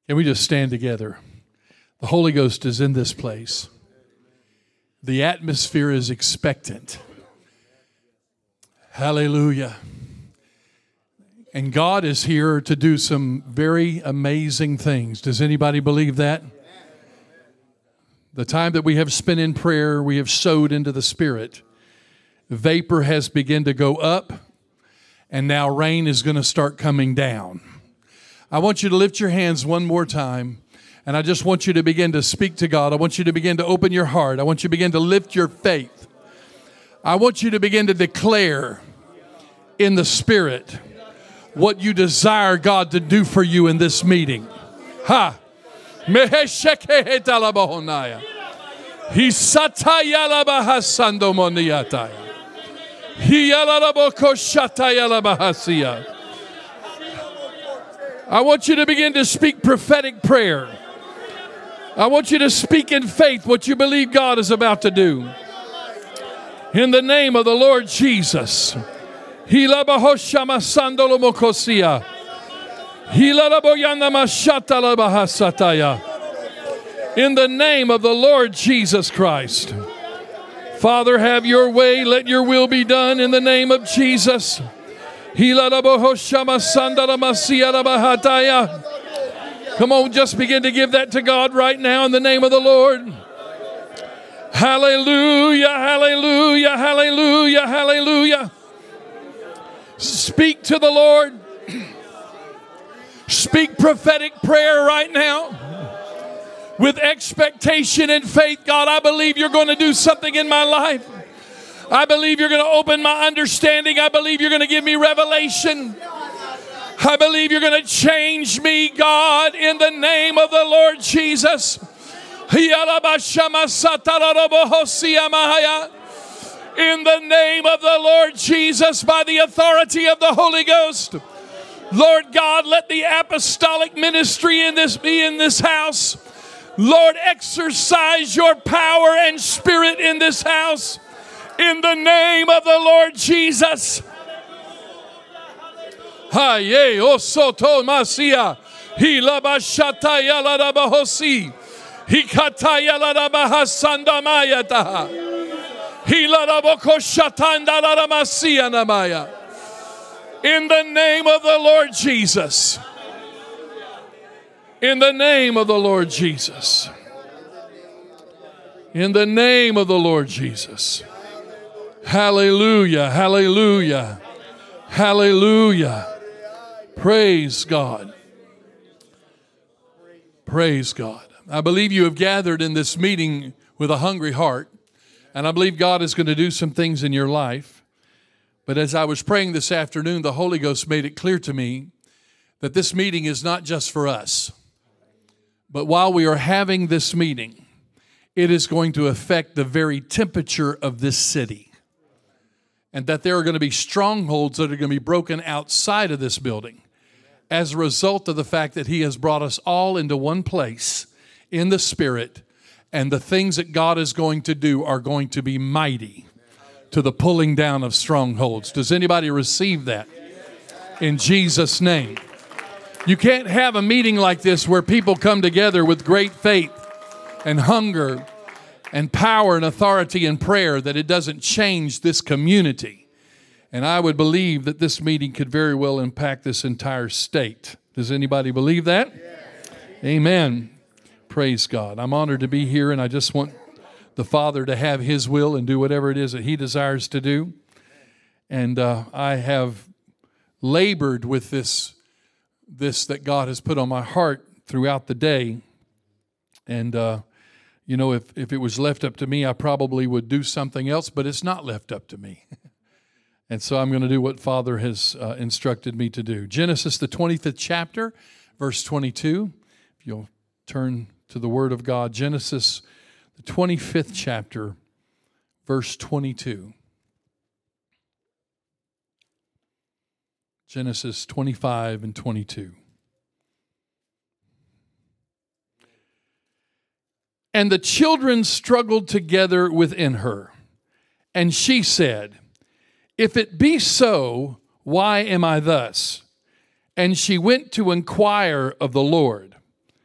Can we just stand together? The Holy Ghost is in this place. The atmosphere is expectant. Hallelujah. And God is here to do some very amazing things. Does anybody believe that? The time that we have spent in prayer, we have sowed into the Spirit. Vapor has begun to go up, and now rain is going to start coming down. I want you to lift your hands one more time, and I just want you to begin to speak to God. I want you to begin to open your heart. I want you to begin to lift your faith. I want you to begin to declare in the Spirit what you desire God to do for you in this meeting. Ha! Meheshekehetalavahonaya. Hisatayalabahasandomoniataya. Hiyalalabokoshatayalabahasia. I want you to begin to speak prophetic prayer. I want you to speak in faith what you believe God is about to do. In the name of the Lord Jesus. Hilabahoshamasandomokosia. Hilalaboyanamashatalabahasataya. In the name of the Lord Jesus Christ. Father, have your way. Let your will be done in the name of Jesus. Come on, just begin to give that to God right now in the name of the Lord. Hallelujah, hallelujah, hallelujah, hallelujah. Speak to the Lord. Speak prophetic prayer right now. With expectation and faith. God, I believe you're going to do something in my life. I believe you're going to open my understanding. I believe you're going to give me revelation. I believe you're going to change me, God, in the name of the Lord Jesus. In the name of the Lord Jesus, by the authority of the Holy Ghost. Lord God, let the apostolic ministry in this be in this house. Lord, exercise your power and spirit in this house. In the name of the Lord Jesus. Haye osoto masia. Hilabashataya ladabahosi. Hikataya ladabahasandamaya taha. Hiladabokoshatanda ladamasia namaya. In the name of the Lord Jesus. In the name of the Lord Jesus. In the name of the Lord Jesus. Hallelujah, hallelujah, hallelujah. Praise God. Praise God. I believe you have gathered in this meeting with a hungry heart, and I believe God is going to do some things in your life. But as I was praying this afternoon, the Holy Ghost made it clear to me that this meeting is not just for us. But while we are having this meeting, it is going to affect the very temperature of this city. And that there are going to be strongholds that are going to be broken outside of this building as a result of the fact that He has brought us all into one place in the Spirit, and the things that God is going to do are going to be mighty to the pulling down of strongholds. Does anybody receive that? In Jesus' name. You can't have a meeting like this where people come together with great faith and hunger and power and authority and prayer that it doesn't change this community. And I would believe that this meeting could very well impact this entire state. Does anybody believe that? Amen. Praise God. I'm honored to be here, and I just want the Father to have His will and do whatever it is that He desires to do. And I have labored with this that God has put on my heart throughout the day. And, if it was left up to me, I probably would do something else, but it's not left up to me. And so I'm going to do what Father has instructed me to do. Genesis, the 25th chapter, verse 22. If you'll turn to the Word of God. Genesis, the 25th chapter, verse 22. Genesis 25 and 22. And the children struggled together within her. And she said, "If it be so, why am I thus?" And she went to inquire of the Lord.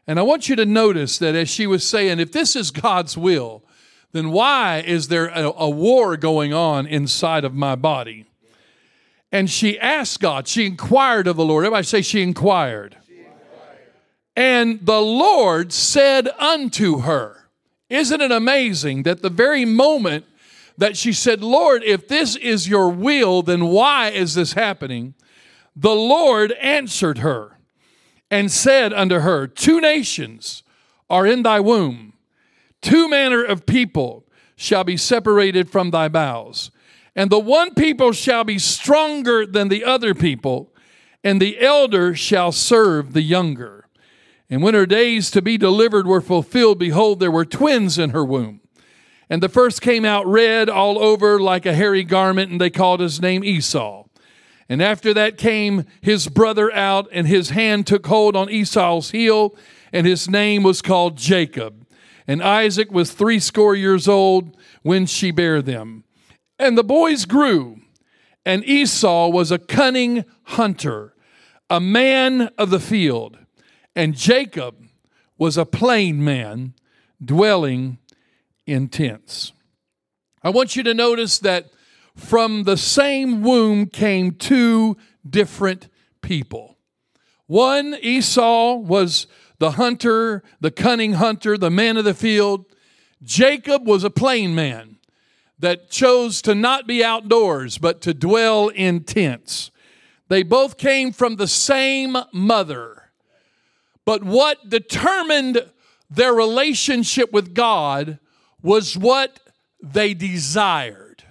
And I want you to notice that as she was saying, if this is God's will, then why is there a war going on inside of my body? And she asked God, she inquired of the Lord. Everybody say she inquired. And the Lord said unto her, isn't it amazing that the very moment that she said, Lord, if this is your will, then why is this happening? The Lord answered her and said unto her, 2 nations are in thy womb, 2 manner of people shall be separated from thy bowels. And the one people shall be stronger than the other people, and the elder shall serve the younger. And when her days to be delivered were fulfilled, behold, there were twins in her womb. And the first came out red all over like a hairy garment, and they called his name Esau. And after that came his brother out, and his hand took hold on Esau's heel, and his name was called Jacob. And Isaac was 80 years old when she bare them. And the boys grew, and Esau was a cunning hunter, a man of the field, and Jacob was a plain man, dwelling in tents. I want you to notice that from the same womb came 2 different people. One, Esau, was the hunter, the cunning hunter, the man of the field. Jacob was a plain man that chose to not be outdoors, but to dwell in tents. They both came from the same mother. But what determined their relationship with God was what they desired.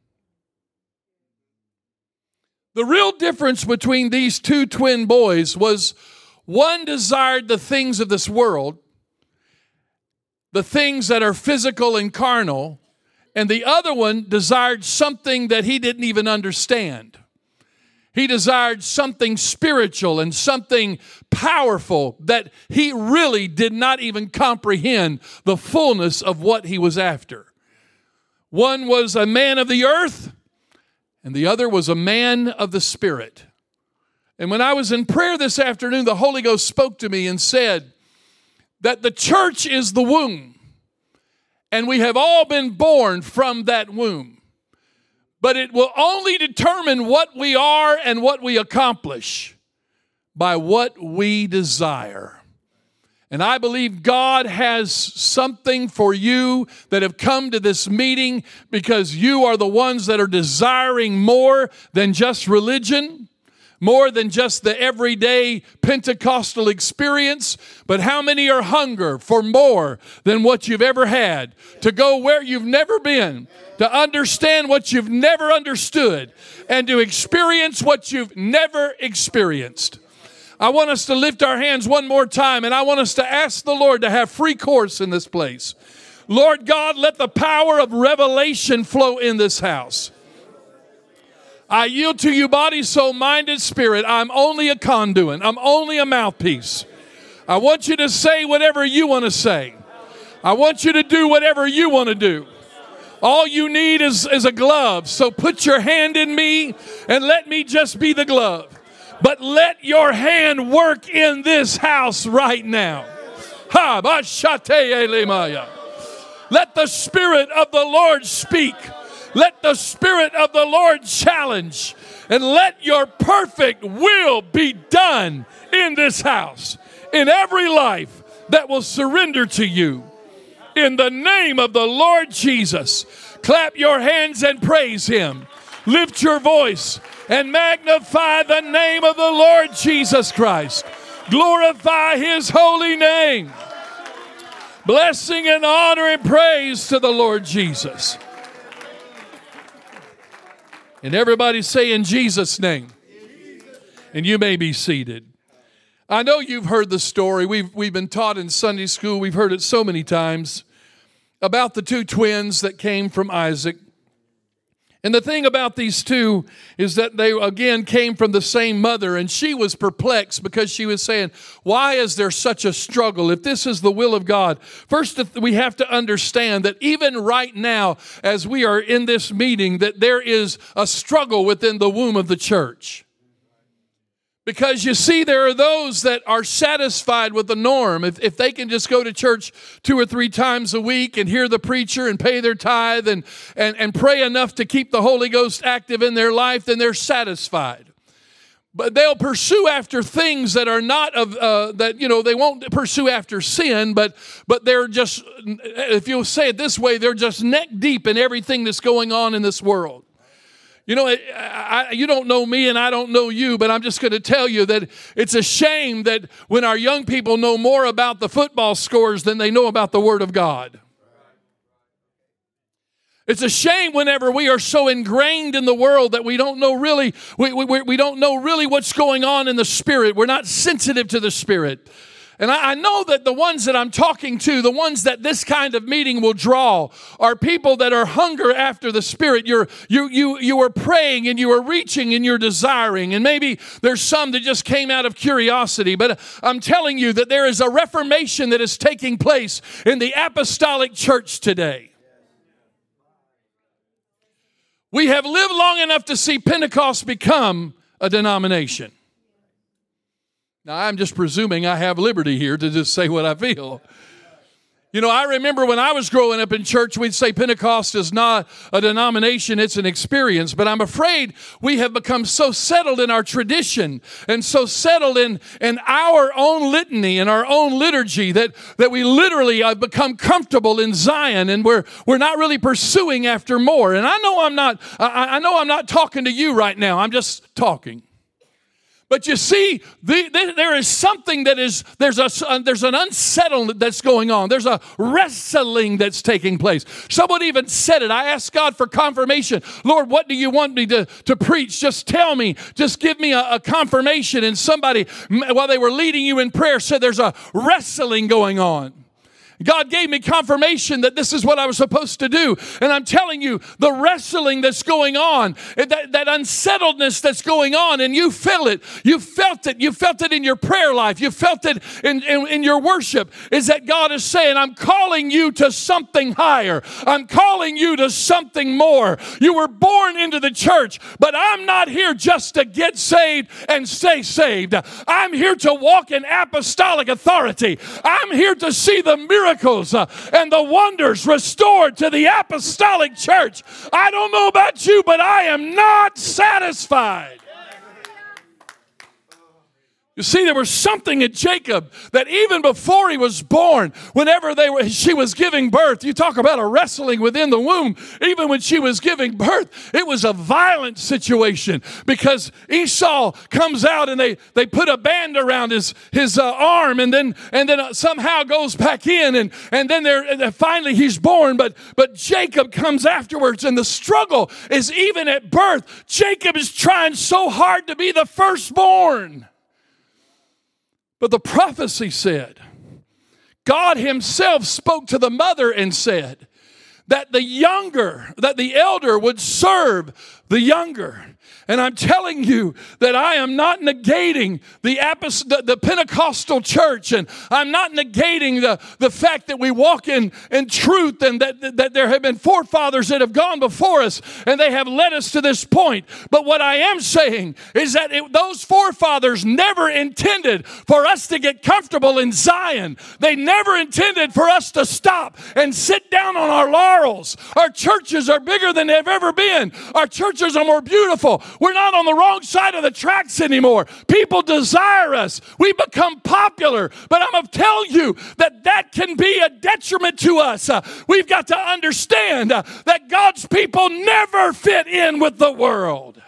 The real difference between these 2 twin boys was one desired the things of this world, the things that are physical and carnal, and the other one desired something that he didn't even understand. He desired something spiritual and something powerful that he really did not even comprehend the fullness of what he was after. One was a man of the earth, and the other was a man of the Spirit. And when I was in prayer this afternoon, the Holy Ghost spoke to me and said that the church is the womb. And we have all been born from that womb. But it will only determine what we are and what we accomplish by what we desire. And I believe God has something for you that have come to this meeting because you are the ones that are desiring more than just religion, more than just the everyday Pentecostal experience. But how many are hungry for more than what you've ever had, to go where you've never been, to understand what you've never understood, and to experience what you've never experienced? I want us to lift our hands one more time, and I want us to ask the Lord to have free course in this place. Lord God, let the power of revelation flow in this house. I yield to you, body, soul, mind, and spirit. I'm only a conduit. I'm only a mouthpiece. I want you to say whatever you want to say. I want you to do whatever you want to do. All you need is a glove. So put your hand in me and let me just be the glove. But let your hand work in this house right now. Let the Spirit of the Lord speak. Let the Spirit of the Lord challenge. And let your perfect will be done in this house, in every life that will surrender to you. In the name of the Lord Jesus, clap your hands and praise Him. Lift your voice and magnify the name of the Lord Jesus Christ. Glorify His holy name. Blessing and honor and praise to the Lord Jesus. And everybody say in Jesus' name. And you may be seated. I know you've heard the story. We've been taught in Sunday school. We've heard it so many times about the 2 twins that came from Isaac. And the thing about these 2 is that they, again, came from the same mother. And she was perplexed because she was saying, why is there such a struggle? If this is the will of God. First, we have to understand that even right now, as we are in this meeting, that there is a struggle within the womb of the church. Because you see, there are those that are satisfied with the norm. If they can just go to church 2 or 3 times a week and hear the preacher and pay their tithe and pray enough to keep the Holy Ghost active in their life, then they're satisfied. But they'll pursue after things that are not of, they won't pursue after sin, but they're just, if you'll say it this way, they're just neck deep in everything that's going on in this world. You know, you don't know me and I don't know you, but I'm just going to tell you that it's a shame that when our young people know more about the football scores than they know about the Word of God. It's a shame whenever we are so ingrained in the world that we don't know really, we don't know really what's going on in the Spirit. We're not sensitive to the Spirit. And I know that the ones that I'm talking to, the ones that this kind of meeting will draw, are people that are hunger after the Spirit. You are praying and you are reaching and you're desiring. And maybe there's some that just came out of curiosity. But I'm telling you that there is a reformation that is taking place in the apostolic church today. We have lived long enough to see Pentecost become a denomination. Now, I'm just presuming I have liberty here to just say what I feel. You know, I remember when I was growing up in church, we'd say Pentecost is not a denomination, it's an experience. But I'm afraid we have become so settled in our tradition and so settled in our own litany and our own liturgy that we literally have become comfortable in Zion, and we're not really pursuing after more. And I know I'm not talking to you right now. I'm just talking. But you see, there is something there's an unsettlement that's going on. There's a wrestling that's taking place. Someone even said it. I asked God for confirmation. Lord, what do you want me to preach? Just tell me. Just give me a confirmation. And somebody, while they were leading you in prayer, said there's a wrestling going on. God gave me confirmation that this is what I was supposed to do. And I'm telling you, the wrestling that's going on, that unsettledness that's going on, and you feel it. You felt it. You felt it in your prayer life. You felt it in your worship, is that God is saying, I'm calling you to something higher. I'm calling you to something more. You were born into the church, but I'm not here just to get saved and stay saved. I'm here to walk in apostolic authority. I'm here to see the miracles and the wonders restored to the apostolic church. I don't know about you, but I am not satisfied. You see, there was something in Jacob that even before he was born, whenever she was giving birth, you talk about a wrestling within the womb. Even when she was giving birth, it was a violent situation because Esau comes out and they put a band around his arm and then somehow goes back in and then finally he's born. But Jacob comes afterwards, and the struggle is even at birth. Jacob is trying so hard to be the firstborn. But the prophecy said, God himself spoke to the mother and said that the elder would serve the younger. And I'm telling you that I am not negating the Pentecostal church, and I'm not negating the fact that we walk in truth, and that there have been forefathers that have gone before us and they have led us to this point. But what I am saying is that those forefathers never intended for us to get comfortable in Zion. They never intended for us to stop and sit down on our laurels. Our churches are bigger than they've ever been. Our churches are more beautiful. We're not on the wrong side of the tracks anymore. People desire us. We become popular. But I'm going to tell you that can be a detriment to us. We've got to understand that God's people never fit in with the world.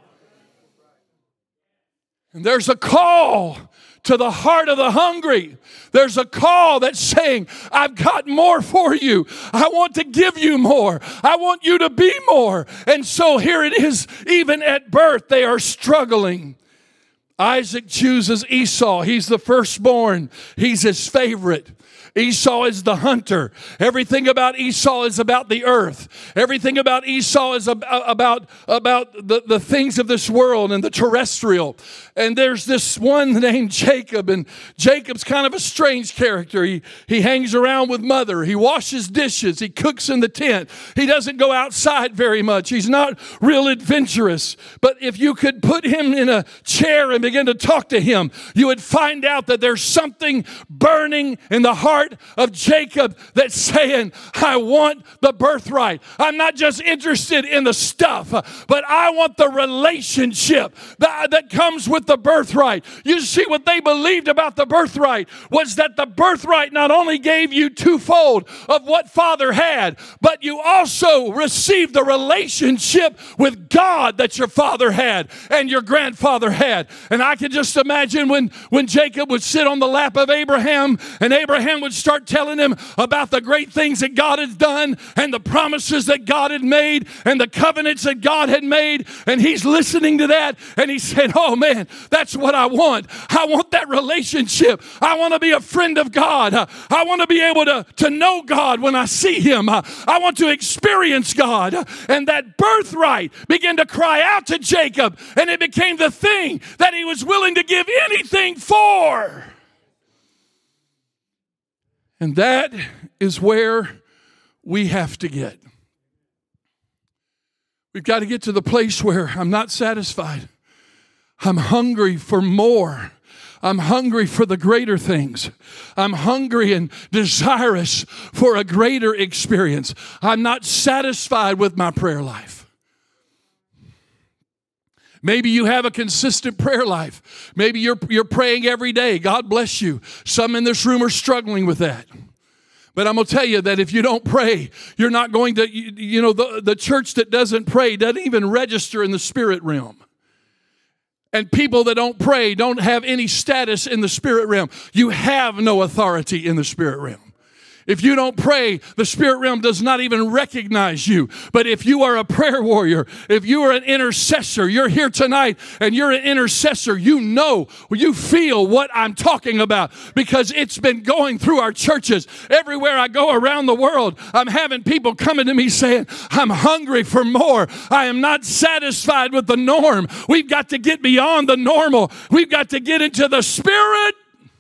And there's a call to the heart of the hungry. There's a call that's saying, I've got more for you. I want to give you more. I want you to be more. And so here it is, even at birth, they are struggling. Isaac chooses Esau. He's the firstborn. He's his favorite. Esau is the hunter. Everything about Esau is about the earth. Everything about Esau is about the things of this world and the terrestrial. And there's this one named Jacob, and Jacob's kind of a strange character. He hangs around with mother. He washes dishes. He cooks in the tent. He doesn't go outside very much. He's not real adventurous. But if you could put him in a chair and begin to talk to him, you would find out that there's something burning in the heart of Jacob that's saying, I want the birthright. I'm not just interested in the stuff, but I want the relationship that comes with the birthright. You see, what they believed about the birthright was that the birthright not only gave you twofold of what father had, but you also received the relationship with God that your father had and your grandfather had. And I can just imagine when Jacob would sit on the lap of Abraham, and Abraham would start telling him about the great things that God had done and the promises that God had made and the covenants that God had made. And he's listening to that, and he said, oh man, that's what I want. I want that relationship. I want to be a friend of God. I want to be able to know God when I see him. I want to experience God. And that birthright began to cry out to Jacob, and it became the thing that he was willing to give anything for. And that is where we have to get. We've got to get to the place where I'm not satisfied. I'm hungry for more. I'm hungry for the greater things. I'm hungry and desirous for a greater experience. I'm not satisfied with my prayer life. Maybe you have a consistent prayer life. Maybe you're praying every day. God bless you. Some in this room are struggling with that. But I'm going to tell you that if you don't pray, you're not going to, the church that doesn't pray doesn't even register in the spirit realm. And people that don't pray don't have any status in the spirit realm. You have no authority in the spirit realm. If you don't pray, the spirit realm does not even recognize you. But if you are a prayer warrior, if you are an intercessor, you're here tonight and you're an intercessor, you know, you feel what I'm talking about, because it's been going through our churches. Everywhere I go around the world, I'm having people coming to me saying, I'm hungry for more. I am not satisfied with the norm. We've got to get beyond the normal. We've got to get into the spirit.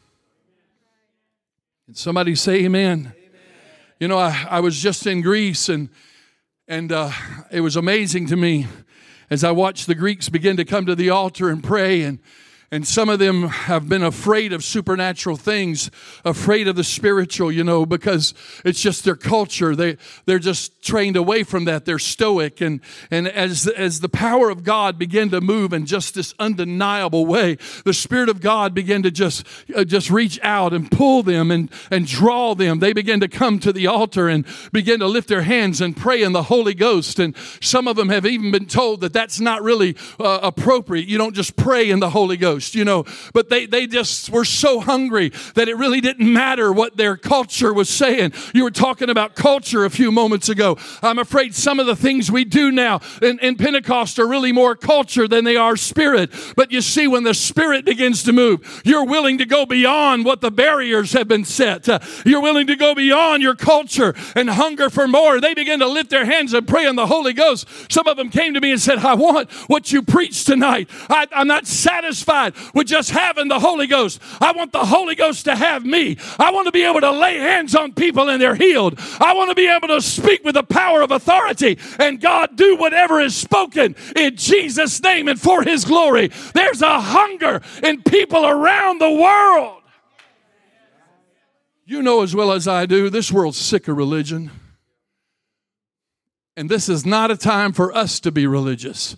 And somebody say amen. You know, I was just in Greece, and it was amazing to me as I watched the Greeks begin to come to the altar and pray, and some of them have been afraid of supernatural things, afraid of the spiritual, because it's just their culture. They're just trained away from that. They're stoic. And as the power of God began to move in just this undeniable way, the Spirit of God began to just reach out and pull them and draw them. They began to come to the altar and begin to lift their hands and pray in the Holy Ghost. And some of them have even been told that that's not really appropriate. You don't just pray in the Holy Ghost. But they just were so hungry that it really didn't matter what their culture was saying. You were talking about culture a few moments ago. I'm afraid some of the things we do now in Pentecost are really more culture than they are spirit. But you see, when the Spirit begins to move, you're willing to go beyond what the barriers have been set. You're willing to go beyond your culture and hunger for more. They begin to lift their hands and pray in the Holy Ghost. Some of them came to me and said, I want what you preached tonight. I'm not satisfied with just having the Holy Ghost. I want the Holy Ghost to have me. I want to be able to lay hands on people and they're healed. I want to be able to speak with the power of authority, and God do whatever is spoken in Jesus' name and for His glory. There's a hunger in people around the world. You know as well as I do, this world's sick of religion. And this is not a time for us to be religious.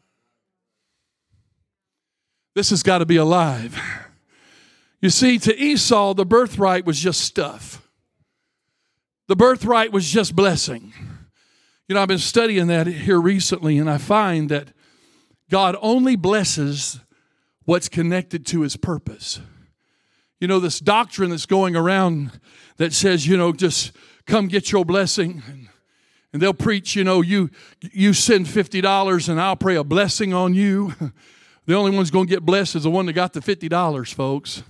This has got to be alive. You see, to Esau, the birthright was just stuff. The birthright was just blessing. I've been studying that here recently, and I find that God only blesses what's connected to His purpose. This doctrine that's going around that says, just come get your blessing. And they'll preach, you send $50 and I'll pray a blessing on you. The only one's going to get blessed is the one that got the $50, folks.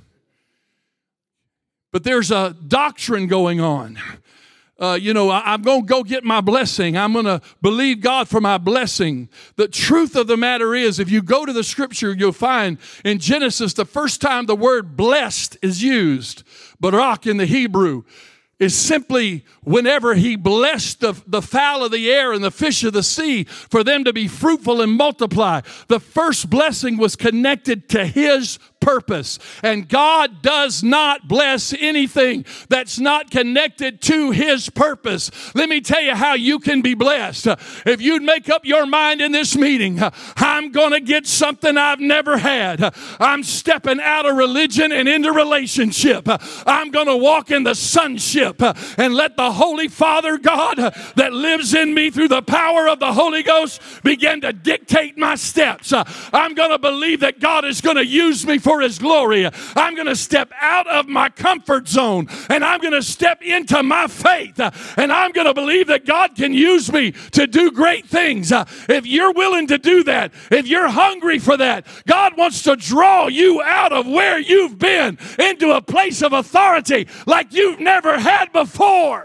But there's a doctrine going on. I'm going to go get my blessing. I'm going to believe God for my blessing. The truth of the matter is, if you go to the scripture, you'll find in Genesis, the first time the word blessed is used, barak in the Hebrew, is simply whenever he blessed the fowl of the air and the fish of the sea for them to be fruitful and multiply. The first blessing was connected to his purpose. And God does not bless anything that's not connected to his purpose. Let me tell you how you can be blessed. If you'd make up your mind in this meeting, I'm going to get something I've never had. I'm stepping out of religion and into relationship. I'm going to walk in the sonship and let the Holy Father God that lives in me through the power of the Holy Ghost begin to dictate my steps. I'm going to believe that God is going to use me for his glory. I'm going to step out of my comfort zone and I'm going to step into my faith, and I'm going to believe that God can use me to do great things. If you're willing to do that, if you're hungry for that, God wants to draw you out of where you've been into a place of authority like you've never had before.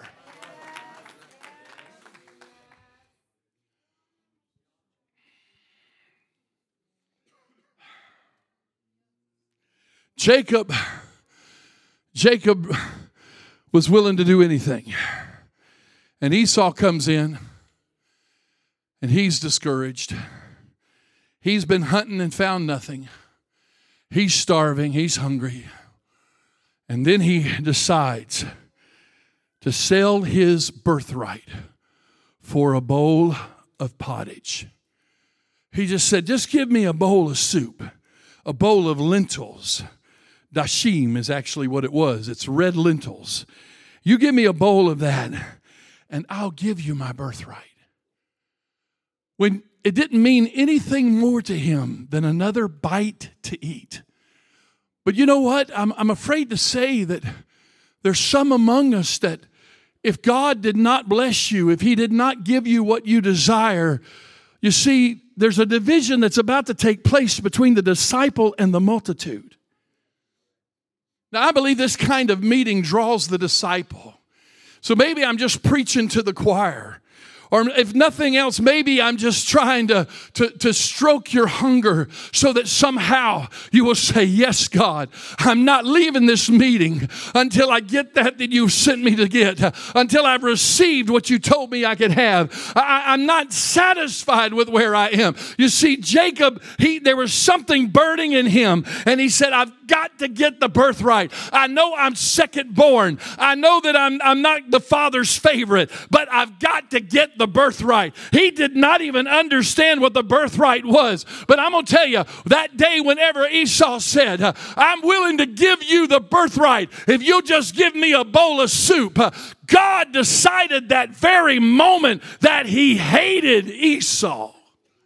Jacob was willing to do anything. And Esau comes in, and he's discouraged. He's been hunting and found nothing. He's starving. He's hungry. And then he decides to sell his birthright for a bowl of pottage. He just said, just give me a bowl of soup, a bowl of lentils. Dashim is actually what it was. It's red lentils. You give me a bowl of that, and I'll give you my birthright. When it didn't mean anything more to him than another bite to eat. But you know what? I'm afraid to say that there's some among us that if God did not bless you, if he did not give you what you desire, you see, there's a division that's about to take place between the disciple and the multitude. Now, I believe this kind of meeting draws the disciple. So maybe I'm just preaching to the choir. Or if nothing else, maybe I'm just trying to stroke your hunger so that somehow you will say, yes, God, I'm not leaving this meeting until I get that you've sent me to get, until I've received what you told me I could have. I'm not satisfied with where I am. You see, Jacob, there was something burning in him, and he said, I've got to get the birthright. I know I'm second born. I know that I'm not the father's favorite, but I've got to get the birthright. He did not even understand what the birthright was. But I'm going to tell you, that day whenever Esau said, I'm willing to give you the birthright if you'll just give me a bowl of soup, God decided that very moment that he hated Esau.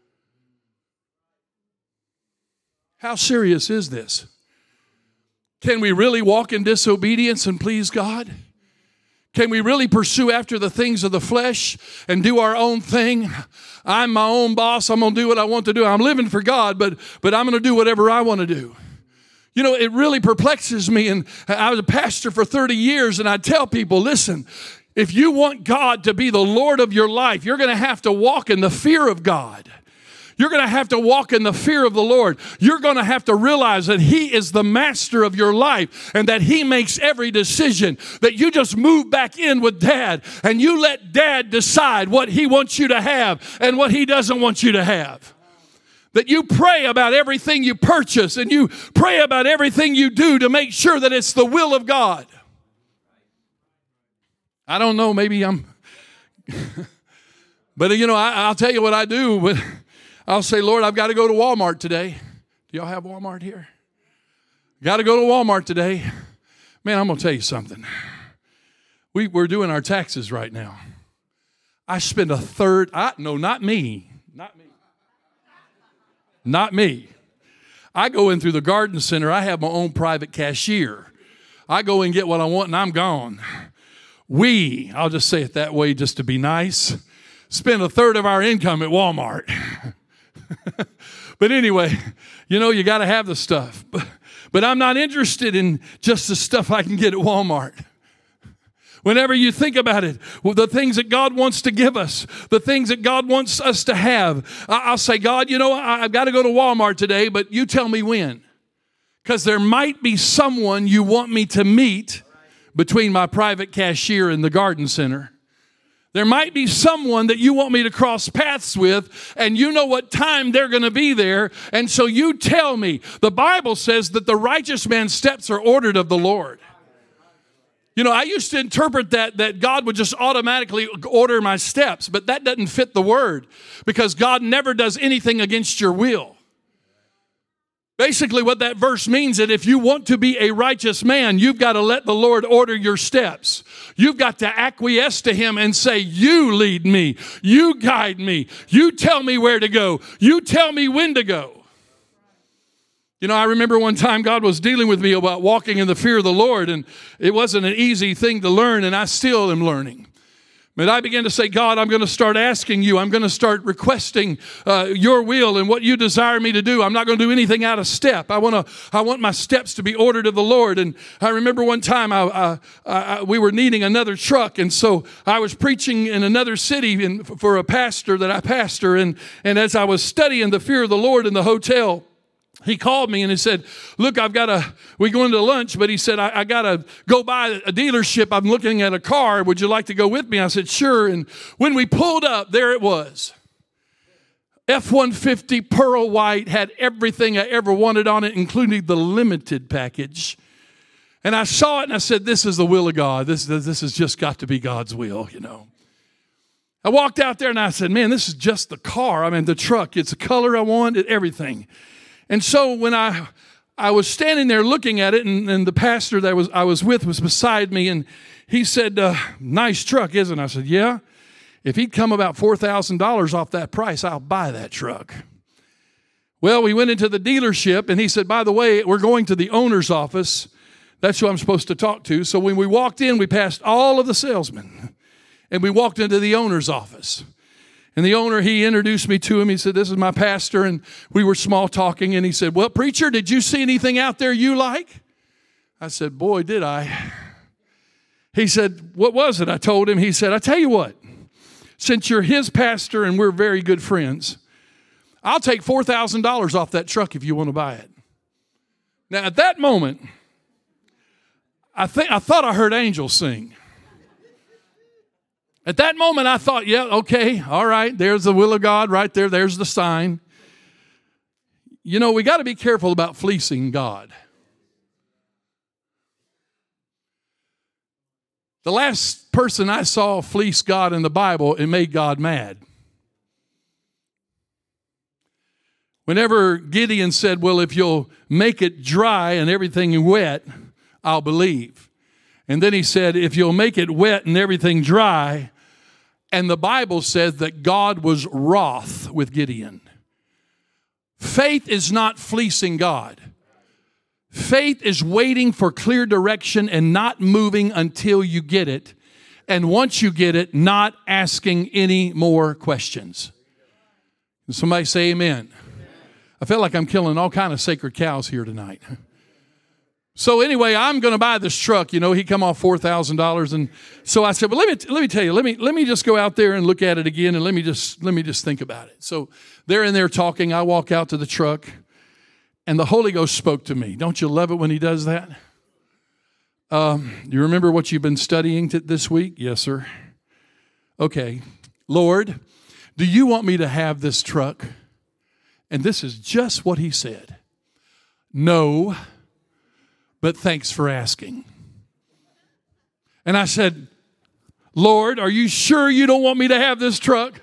How serious is this? Can we really walk in disobedience and please God? Can we really pursue after the things of the flesh and do our own thing? I'm my own boss. I'm going to do what I want to do. I'm living for God, but I'm going to do whatever I want to do. You know, it really perplexes me. And I was a pastor for 30 years, and I tell people, listen, if you want God to be the Lord of your life, you're going to have to walk in the fear of God. You're going to have to walk in the fear of the Lord. You're going to have to realize that he is the master of your life and that he makes every decision, that you just move back in with dad and you let dad decide what he wants you to have and what he doesn't want you to have. That you pray about everything you purchase and you pray about everything you do to make sure that it's the will of God. I don't know, maybe I'm... But, you know, I'll tell you what I do, but... I'll say, Lord, I've got to go to Walmart today. Do y'all have Walmart here? Got to go to Walmart today. Man, I'm going to tell you something. We're doing our taxes right now. I spend a third, not me. Not me. I go in through the garden center. I have my own private cashier. I go and get what I want and I'm gone. I'll just say it that way just to be nice, spend a third of our income at Walmart. But anyway, you know, you got to have the stuff. But I'm not interested in just the stuff I can get at Walmart. Whenever you think about it, the things that God wants to give us, the things that God wants us to have, I'll say, God, you know, I've got to go to Walmart today, but you tell me when. Because there might be someone you want me to meet between my private cashier and the garden center. There might be someone that you want me to cross paths with, and you know what time they're going to be there, and so you tell me. The Bible says that the righteous man's steps are ordered of the Lord. You know, I used to interpret that God would just automatically order my steps, but that doesn't fit the word, because God never does anything against your will. Basically, what that verse means is that if you want to be a righteous man, you've got to let the Lord order your steps. You've got to acquiesce to Him and say, you lead me. You guide me. You tell me where to go. You tell me when to go. You know, I remember one time God was dealing with me about walking in the fear of the Lord, and it wasn't an easy thing to learn, and I still am learning. But I began to say, God, I'm going to start asking you. I'm going to start requesting your will and what you desire me to do. I'm not going to do anything out of step. I want my steps to be ordered of the Lord. And I remember one time we were needing another truck, and so I was preaching in another city for a pastor that I pastor. And as I was studying the fear of the Lord in the hotel, he called me and he said, look, we're going to lunch, but he said, I got to go by a dealership. I'm looking at a car. Would you like to go with me? I said, sure. And when we pulled up, there it was. F-150 pearl white, had everything I ever wanted on it, including the limited package. And I saw it and I said, this is the will of God. This has just got to be God's will, you know. I walked out there and I said, man, this is just the car. I mean, the truck. It's the color I want, everything. And so when I was standing there looking at it, and the pastor that I was with was beside me, and he said, nice truck, isn't it? I said, yeah. If he'd come about $4,000 off that price, I'll buy that truck. Well, we went into the dealership, and he said, by the way, we're going to the owner's office. That's who I'm supposed to talk to. So when we walked in, we passed all of the salesmen, and we walked into the owner's office. And the owner, he introduced me to him. He said, this is my pastor. And we were small talking. And he said, well, preacher, did you see anything out there you like? I said, boy, did I. He said, what was it? I told him. He said, I tell you what, since you're his pastor and we're very good friends, I'll take $4,000 off that truck if you want to buy it. Now, at that moment, I thought I heard angels sing. At that moment, I thought, yeah, okay, all right, there's the will of God right there. There's the sign. You know, we got to be careful about fleecing God. The last person I saw fleece God in the Bible, it made God mad. Whenever Gideon said, well, if you'll make it dry and everything wet, I'll believe. And then he said, if you'll make it wet and everything dry, and the Bible says that God was wroth with Gideon. Faith is not fleecing God. Faith is waiting for clear direction and not moving until you get it. And once you get it, not asking any more questions. Can somebody say amen? I feel like I'm killing all kind of sacred cows here tonight. So anyway, I'm going to buy this truck. You know, he come off $4,000, and so I said, "Well, let me tell you. Let me just go out there and look at it again, and let me just think about it." So they're in there talking. I walk out to the truck, and the Holy Ghost spoke to me. Don't you love it when He does that? You remember what you've been studying this week? Yes, sir. Okay, Lord, do you want me to have this truck? And this is just what He said. No. But thanks for asking. And I said, Lord, are you sure you don't want me to have this truck?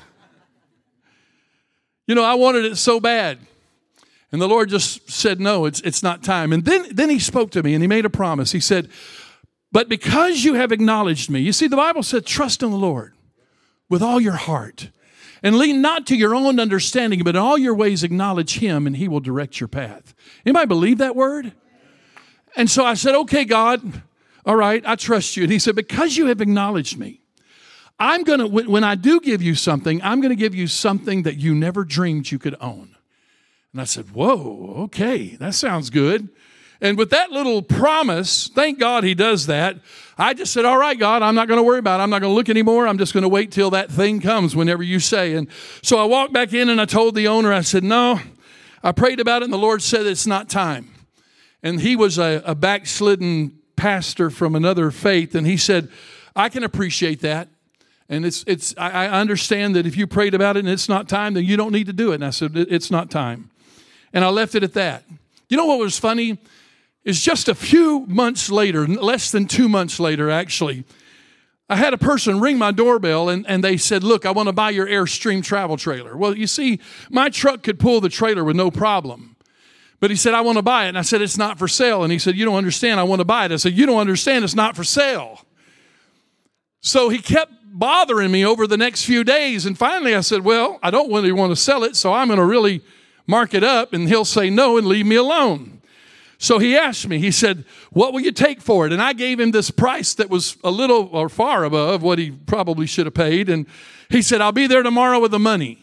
You know, I wanted it so bad. And the Lord just said, no, it's not time. And then He spoke to me and He made a promise. He said, but because you have acknowledged me. You see, the Bible said, trust in the Lord with all your heart. And lean not to your own understanding, but in all your ways acknowledge Him, and He will direct your path. Anybody believe that word? And so I said, okay, God, all right, I trust you. And He said, because you have acknowledged me, I'm going to, when I do give you something, I'm going to give you something that you never dreamed you could own. And I said, whoa, okay, that sounds good. And with that little promise, thank God He does that. I just said, all right, God, I'm not going to worry about it. I'm not going to look anymore. I'm just going to wait till that thing comes whenever you say. And so I walked back in and I told the owner, I said, no, I prayed about it and the Lord said it's not time. And he was a backslidden pastor from another faith, and he said, I can appreciate that. And I understand that if you prayed about it and it's not time, then you don't need to do it. And I said, it's not time. And I left it at that. You know what was funny? Is just a few months later, less than 2 months later, actually, I had a person ring my doorbell and they said, look, I want to buy your Airstream travel trailer. Well, you see, my truck could pull the trailer with no problem. But he said, I want to buy it. And I said, it's not for sale. And he said, you don't understand. I want to buy it. I said, you don't understand. It's not for sale. So he kept bothering me over the next few days. And finally I said, well, I don't really want to sell it, so I'm going to really mark it up. And he'll say no and leave me alone. So he asked me, he said, what will you take for it? And I gave him this price that was a little or far above what he probably should have paid. And he said, I'll be there tomorrow with the money.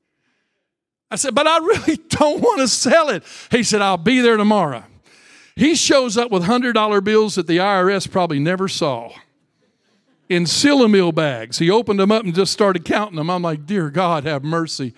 I said, but I really don't want to sell it. He said, I'll be there tomorrow. He shows up with $100 bills that the IRS probably never saw in Sillamil bags. He opened them up and just started counting them. I'm like, dear God, have mercy.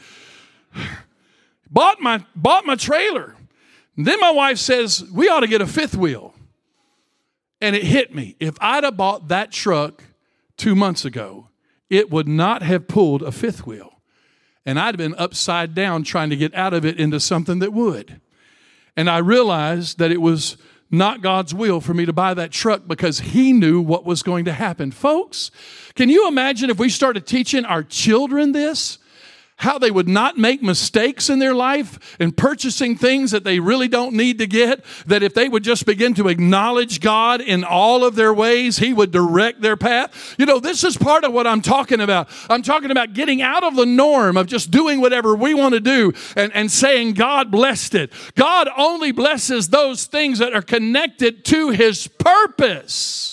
Bought my trailer. And then my wife says, we ought to get a fifth wheel. And it hit me. If I'd have bought that truck 2 months ago, it would not have pulled a fifth wheel. And I'd have been upside down trying to get out of it into something that would. And I realized that it was not God's will for me to buy that truck because he knew what was going to happen. Folks, can you imagine if we started teaching our children this? How they would not make mistakes in their life and purchasing things that they really don't need to get, that if they would just begin to acknowledge God in all of their ways, he would direct their path. You know, this is part of what I'm talking about. I'm talking about getting out of the norm of just doing whatever we want to do and saying God blessed it. God only blesses those things that are connected to his purpose.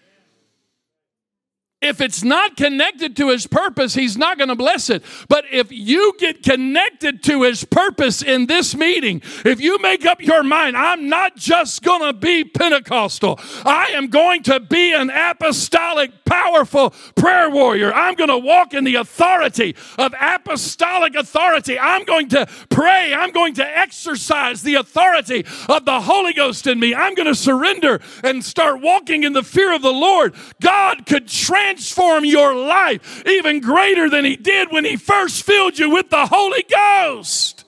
If it's not connected to his purpose, he's not going to bless it. But if you get connected to his purpose in this meeting, if you make up your mind, I'm not just going to be Pentecostal. I am going to be an apostolic, powerful prayer warrior. I'm going to walk in the authority of apostolic authority. I'm going to pray. I'm going to exercise the authority of the Holy Ghost in me. I'm going to surrender and start walking in the fear of the Lord. God could transform your life even greater than he did when he first filled you with the Holy Ghost.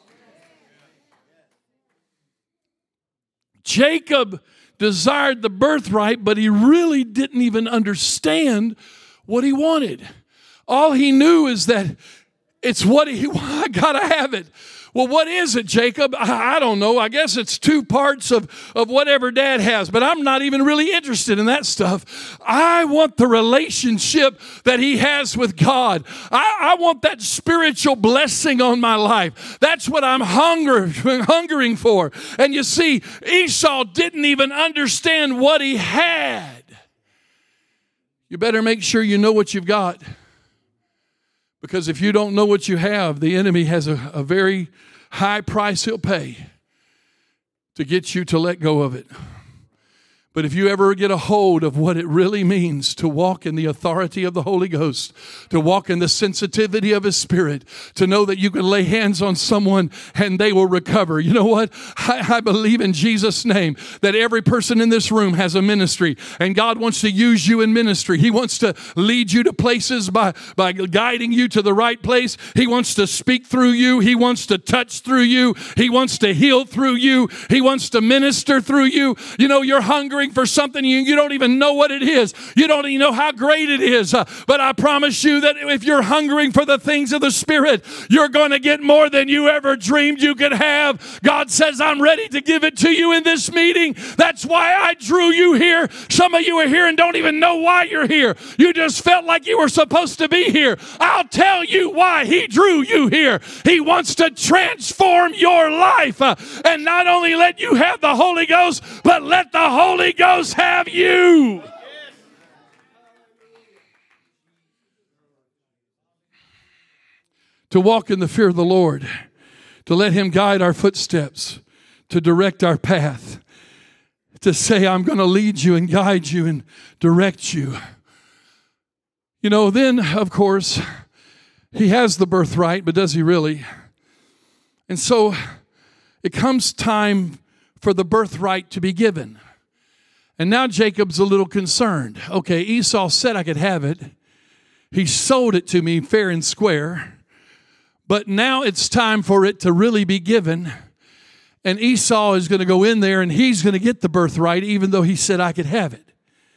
Jacob desired the birthright, but he really didn't even understand what he wanted. All he knew is that it's what I gotta have it. Well, what is it, Jacob? I don't know. I guess it's 2 parts of whatever Dad has, but I'm not even really interested in that stuff. I want the relationship that he has with God. I want that spiritual blessing on my life. That's what I'm hungering for. And you see, Esau didn't even understand what he had. You better make sure you know what you've got. Because if you don't know what you have, the enemy has a very high price he'll pay to get you to let go of it. But if you ever get a hold of what it really means to walk in the authority of the Holy Ghost, to walk in the sensitivity of his Spirit, to know that you can lay hands on someone and they will recover. You know what? I believe in Jesus' name that every person in this room has a ministry, and God wants to use you in ministry. He wants to lead you to places by guiding you to the right place. He wants to speak through you. He wants to touch through you. He wants to heal through you. He wants to minister through you. You know, you're hungry for something you don't even know what it is. You don't even know how great it is. But I promise you that if you're hungering for the things of the Spirit, you're going to get more than you ever dreamed you could have. God says, I'm ready to give it to you in this meeting. That's why I drew you here. Some of you are here and don't even know why you're here. You just felt like you were supposed to be here. I'll tell you why he drew you here. He wants to transform your life and not only let you have the Holy Ghost, but let the Holy Ghost have you. To walk in the fear of the Lord, to let him guide our footsteps, to direct our path, to say, I'm going to lead you and guide you and direct you. You know, then, of course, he has the birthright, but does he really? And so it comes time for the birthright to be given. And now Jacob's a little concerned. Okay, Esau said I could have it. He sold it to me fair and square. But now it's time for it to really be given. And Esau is going to go in there and he's going to get the birthright even though he said I could have it.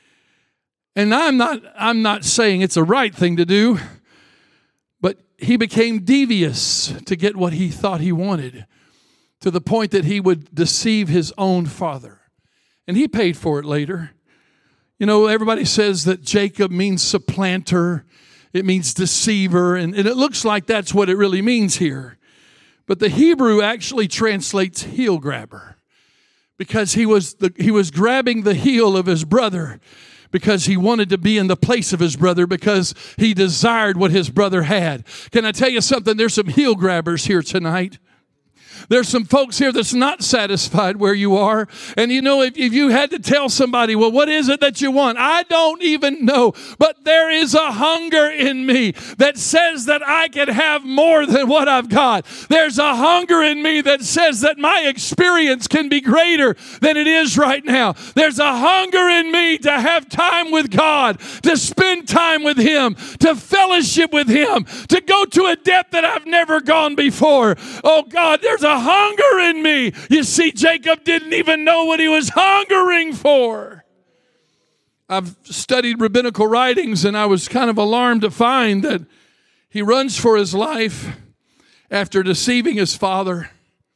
And I'm not saying it's a right thing to do, but he became devious to get what he thought he wanted to the point that he would deceive his own father. And he paid for it later. You know, everybody says that Jacob means supplanter. It means deceiver. And it looks like that's what it really means here. But the Hebrew actually translates heel grabber. Because he was grabbing the heel of his brother. Because he wanted to be in the place of his brother. Because he desired what his brother had. Can I tell you something? There's some heel grabbers here tonight. There's some folks here that's not satisfied where you are. And you know, if you had to tell somebody, well, what is it that you want? I don't even know. But there is a hunger in me that says that I can have more than what I've got. There's a hunger in me that says that my experience can be greater than it is right now. There's a hunger in me to have time with God, to spend time with Him, to fellowship with Him, to go to a depth that I've never gone before. Oh God, there's a hunger in me. You see, Jacob didn't even know what he was hungering for. I've studied rabbinical writings and I was kind of alarmed to find that he runs for his life after deceiving his father.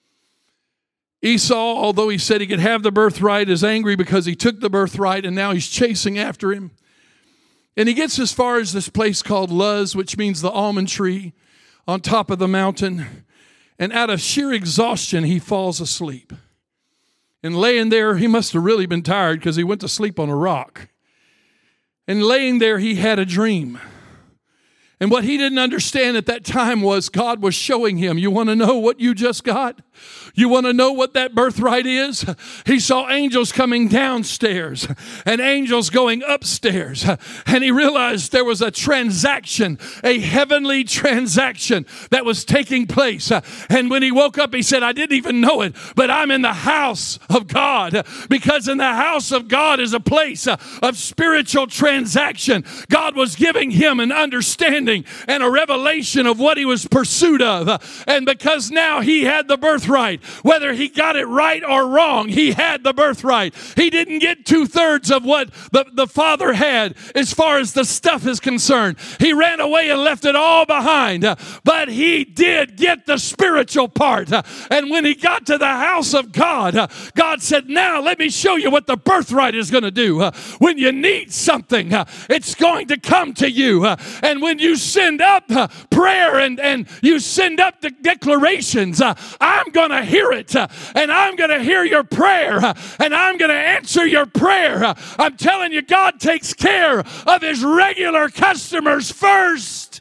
Esau, although he said he could have the birthright, is angry because he took the birthright and now he's chasing after him. And he gets as far as this place called Luz, which means the almond tree, on top of the mountain. And out of sheer exhaustion, he falls asleep. And laying there, he must have really been tired because he went to sleep on a rock. And laying there, he had a dream. And what he didn't understand at that time was God was showing him, you want to know what you just got? You want to know what that birthright is? He saw angels coming downstairs and angels going upstairs. And he realized there was a transaction, a heavenly transaction that was taking place. And when he woke up, he said, I didn't even know it, but I'm in the house of God, because in the house of God is a place of spiritual transaction. God was giving him an understanding and a revelation of what he was pursued of. And because now he had the birthright, whether he got it right or wrong, he had the birthright. He didn't get 2/3 of what the father had as far as the stuff is concerned. He ran away and left it all behind. But he did get the spiritual part. And when he got to the house of God, God said, now let me show you what the birthright is going to do. When you need something, it's going to come to you. And when you send up prayer and you send up the declarations, I'm going to hear it, and I'm going to hear your prayer, and I'm going to answer your prayer. I'm telling you, God takes care of His regular customers first.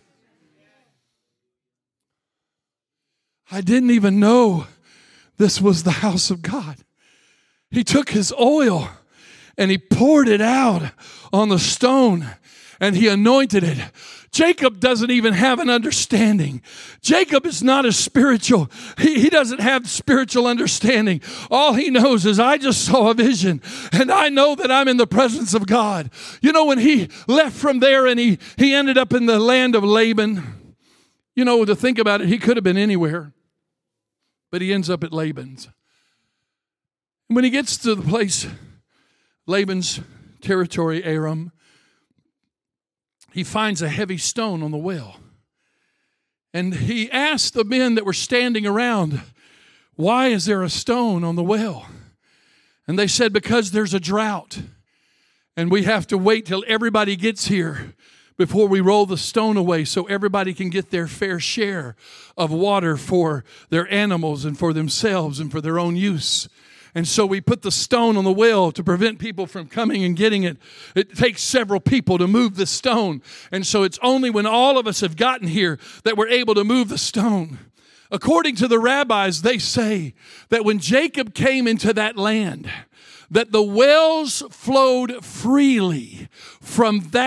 I didn't even know this was the house of God. He took his oil and he poured it out on the stone and he anointed it. Jacob doesn't even have an understanding. Jacob is not as spiritual. He doesn't have spiritual understanding. All he knows is, I just saw a vision and I know that I'm in the presence of God. You know, when he left from there and he ended up in the land of Laban, you know, to think about it, he could have been anywhere, but he ends up at Laban's. And when he gets to the place, Laban's territory, Aram, he finds a heavy stone on the well. And he asked the men that were standing around, why is there a stone on the well? And they said, because there's a drought. And we have to wait till everybody gets here before we roll the stone away so everybody can get their fair share of water for their animals and for themselves and for their own use. And so we put the stone on the well to prevent people from coming and getting it. It takes several people to move the stone. And so it's only when all of us have gotten here that we're able to move the stone. According to the rabbis, they say that when Jacob came into that land, that the wells flowed freely from that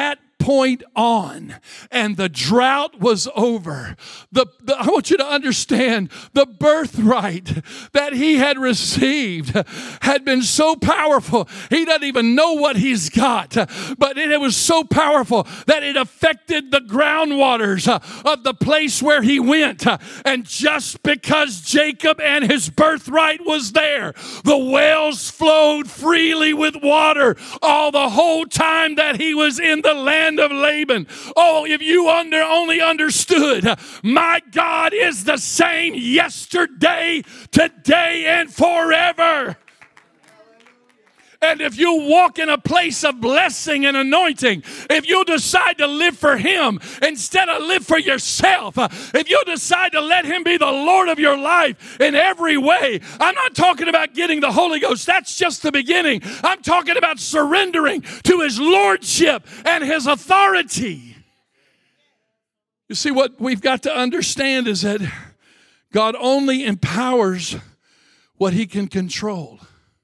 point on, and the drought was over. I want you to understand, the birthright that he had received had been so powerful. He doesn't even know what he's got, but it was so powerful that it affected the groundwaters of the place where he went. And just because Jacob and his birthright was there, the wells flowed freely with water all the whole time that he was in the land of Laban. Oh, if you only understood, my God is the same yesterday, today, and forever. And if you walk in a place of blessing and anointing, if you decide to live for Him instead of live for yourself, if you decide to let Him be the Lord of your life in every way, I'm not talking about getting the Holy Ghost. That's just the beginning. I'm talking about surrendering to His lordship and His authority. You see, what we've got to understand is that God only empowers what He can control.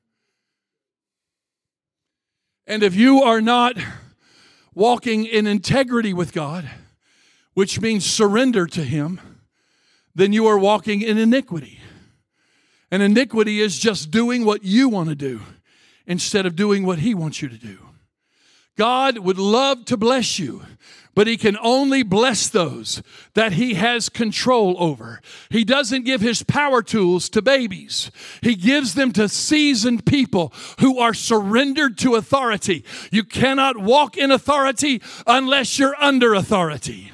And if you are not walking in integrity with God, which means surrender to Him, then you are walking in iniquity. And iniquity is just doing what you want to do instead of doing what He wants you to do. God would love to bless you, but He can only bless those that He has control over. He doesn't give His power tools to babies. He gives them to seasoned people who are surrendered to authority. You cannot walk in authority unless you're under authority.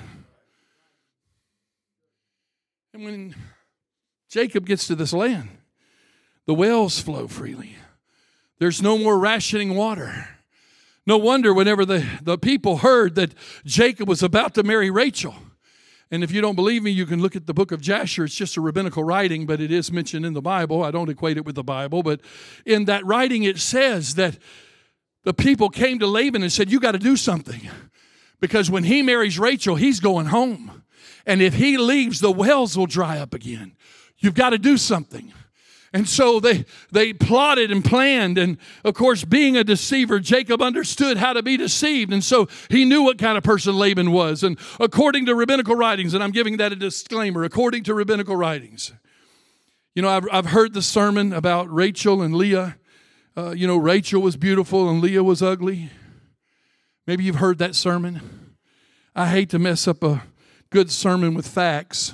And when Jacob gets to this land, the wells flow freely. There's no more rationing water. No wonder whenever the people heard that Jacob was about to marry Rachel. And if you don't believe me, you can look at the book of Jasher. It's just a rabbinical writing, but it is mentioned in the Bible. I don't equate it with the Bible, but in that writing it says that the people came to Laban and said, you got to do something. Because when he marries Rachel, he's going home. And if he leaves, the wells will dry up again. You've got to do something. And so they plotted and planned. And, of course, being a deceiver, Jacob understood how to be deceived. And so he knew what kind of person Laban was. And according to rabbinical writings, and I'm giving that a disclaimer, according to rabbinical writings, you know, I've heard the sermon about Rachel and Leah. Rachel was beautiful and Leah was ugly. Maybe you've heard that sermon. I hate to mess up a good sermon with facts.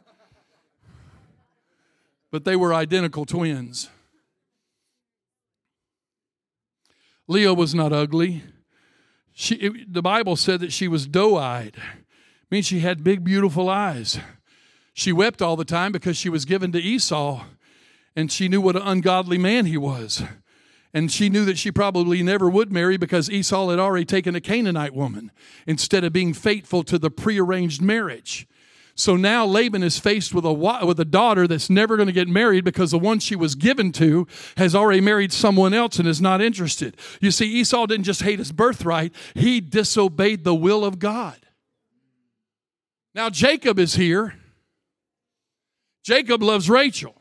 But they were identical twins. Leah was not ugly. The Bible said that she was doe-eyed. It means she had big, beautiful eyes. She wept all the time because she was given to Esau, and she knew what an ungodly man he was. And she knew that she probably never would marry because Esau had already taken a Canaanite woman instead of being faithful to the prearranged marriage. So now Laban is faced with a daughter that's never going to get married because the one she was given to has already married someone else and is not interested. You see, Esau didn't just hate his birthright, he disobeyed the will of God. Now Jacob is here. Jacob loves Rachel.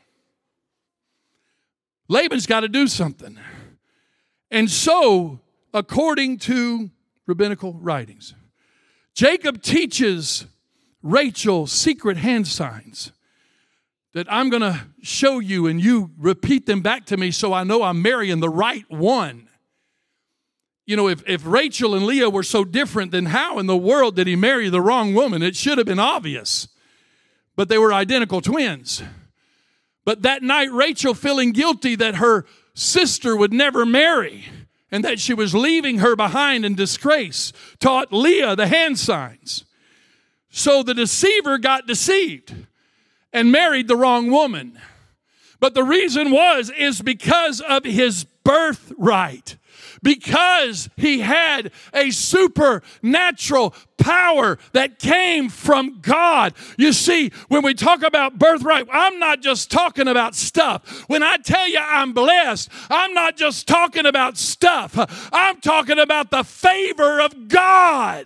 Laban's got to do something. And so, according to rabbinical writings, Jacob teaches Rachel secret hand signs that I'm going to show you, and you repeat them back to me so I know I'm marrying the right one. You know, if Rachel and Leah were so different, then how in the world did he marry the wrong woman? It should have been obvious. But they were identical twins. But that night, Rachel, feeling guilty that her sister would never marry and that she was leaving her behind in disgrace, taught Leah the hand signs. So the deceiver got deceived and married the wrong woman. But the reason is because of his birthright. Because he had a supernatural power that came from God. You see, when we talk about birthright, I'm not just talking about stuff. When I tell you I'm blessed, I'm not just talking about stuff. I'm talking about the favor of God.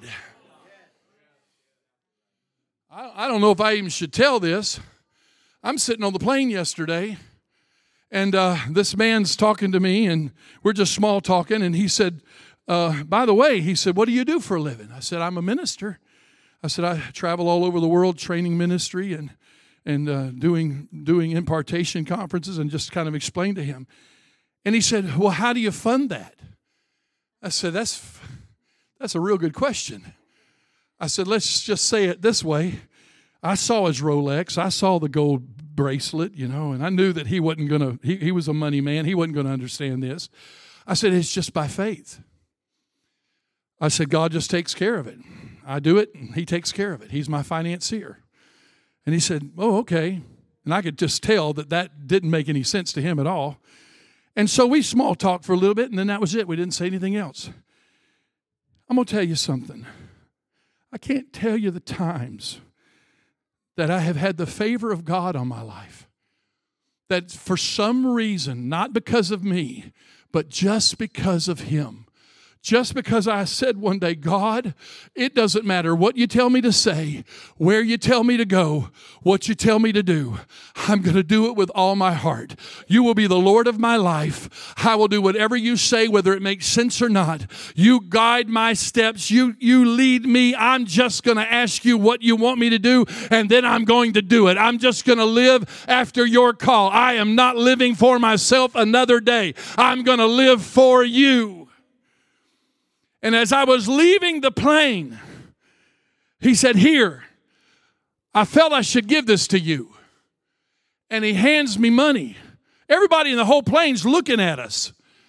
I don't know if I even should tell this. I'm sitting on the plane yesterday, and this man's talking to me, and we're just small talking, and he said, by the way, he said, what do you do for a living? I said, I'm a minister. I said, I travel all over the world training ministry and doing impartation conferences, and just kind of explained to him. And he said, well, how do you fund that? I said, that's a real good question. I said, let's just say it this way. I saw his Rolex. I saw the gold bracelet, and I knew that he wasn't going to, he was a money man. He wasn't going to understand this. I said, it's just by faith. I said, God just takes care of it. I do it, and he takes care of it. He's my financier. And he said, oh, okay. And I could just tell that didn't make any sense to him at all. And so we small talked for a little bit, and then that was it. We didn't say anything else. I'm going to tell you something. I can't tell you the times that I have had the favor of God on my life. That for some reason, not because of me, but just because of him. Just because I said one day, God, it doesn't matter what you tell me to say, where you tell me to go, what you tell me to do. I'm going to do it with all my heart. You will be the Lord of my life. I will do whatever you say, whether it makes sense or not. You guide my steps. You lead me. I'm just going to ask you what you want me to do, and then I'm going to do it. I'm just going to live after your call. I am not living for myself another day. I'm going to live for you. And as I was leaving the plane, he said, here, I felt I should give this to you. And he hands me money. Everybody in the whole plane's looking at us.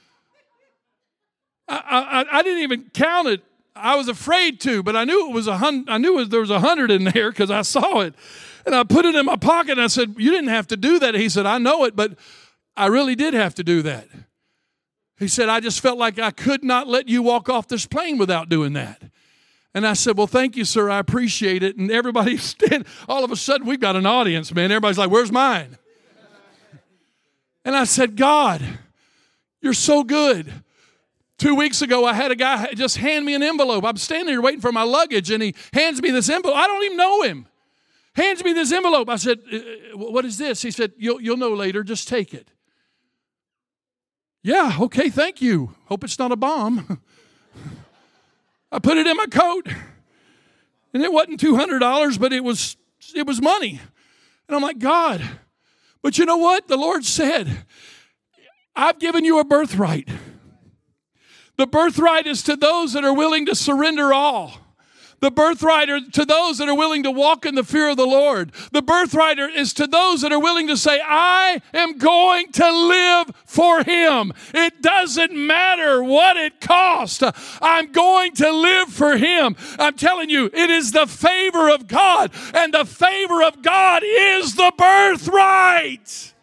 I didn't even count it. I was afraid to, but I knew it was there was 100 in there because I saw it. And I put it in my pocket and I said, you didn't have to do that. He said, I know it, but I really did have to do that. He said, I just felt like I could not let you walk off this plane without doing that. And I said, well, thank you, sir. I appreciate it. And everybody, all of a sudden, we've got an audience, man. Everybody's like, where's mine? And I said, God, you're so good. 2 weeks ago, I had a guy just hand me an envelope. I'm standing here waiting for my luggage, and he hands me this envelope. I don't even know him. Hands me this envelope. I said, what is this? He said, you'll know later. Just take it. Yeah, okay, thank you. Hope it's not a bomb. I put it in my coat, and it wasn't $200, but it was money. And I'm like, God, but you know what? The Lord said, I've given you a birthright. The birthright is to those that are willing to surrender all. The birthright is to those that are willing to walk in the fear of the Lord. The birthright is to those that are willing to say, I am going to live for him. It doesn't matter what it costs. I'm going to live for him. I'm telling you, it is the favor of God, and the favor of God is the birthright.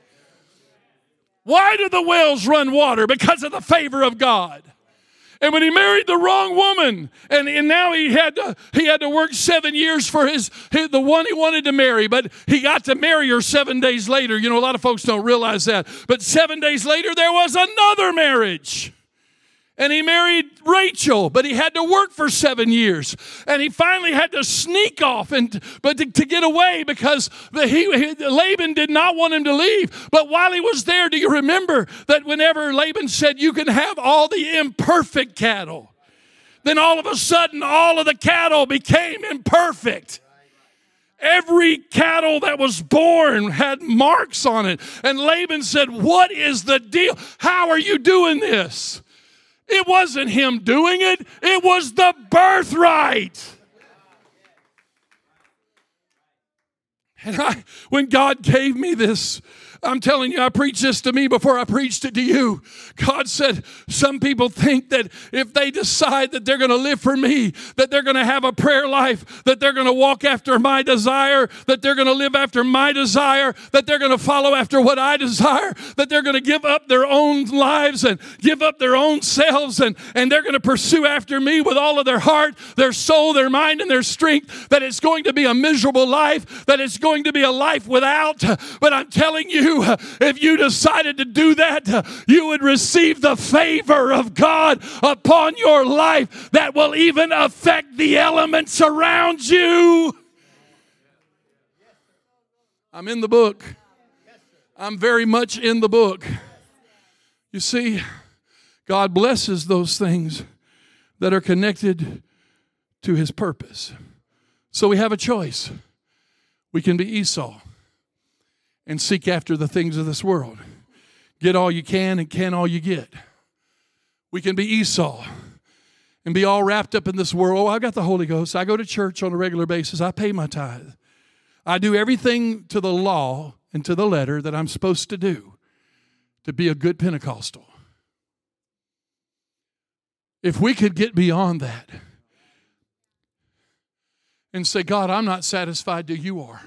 Why do the wells run water? Because of the favor of God. And when he married the wrong woman, and now he had to work 7 years for the one he wanted to marry, but he got to marry her 7 days later. A lot of folks don't realize that. But 7 days later, there was another marriage. And he married Rachel, but he had to work for 7 years. And he finally had to sneak off to get away because Laban did not want him to leave. But while he was there, do you remember that whenever Laban said, you can have all the imperfect cattle, then all of a sudden, all of the cattle became imperfect. Every cattle that was born had marks on it. And Laban said, what is the deal? How are you doing this? It wasn't him doing it. It was the birthright. And when God gave me this, I'm telling you, I preached this to me before I preached it to you. God said, some people think that if they decide that they're going to live for me, that they're going to have a prayer life, that they're going to walk after my desire, that they're going to live after my desire, that they're going to follow after what I desire, that they're going to give up their own lives and give up their own selves, and they're going to pursue after me with all of their heart, their soul, their mind, and their strength, that it's going to be a miserable life, that it's going to be a life without. But I'm telling you, if you decided to do that, you would receive the favor of God upon your life that will even affect the elements around you. I'm in the book. I'm very much in the book. You see, God blesses those things that are connected to his purpose. So we have a choice. We can be Esau and seek after the things of this world. Get all you can and can all you get. We can be Esau and be all wrapped up in this world. Oh, I've got the Holy Ghost. I go to church on a regular basis. I pay my tithe. I do everything to the law and to the letter that I'm supposed to do to be a good Pentecostal. If we could get beyond that and say, God, I'm not satisfied till you are.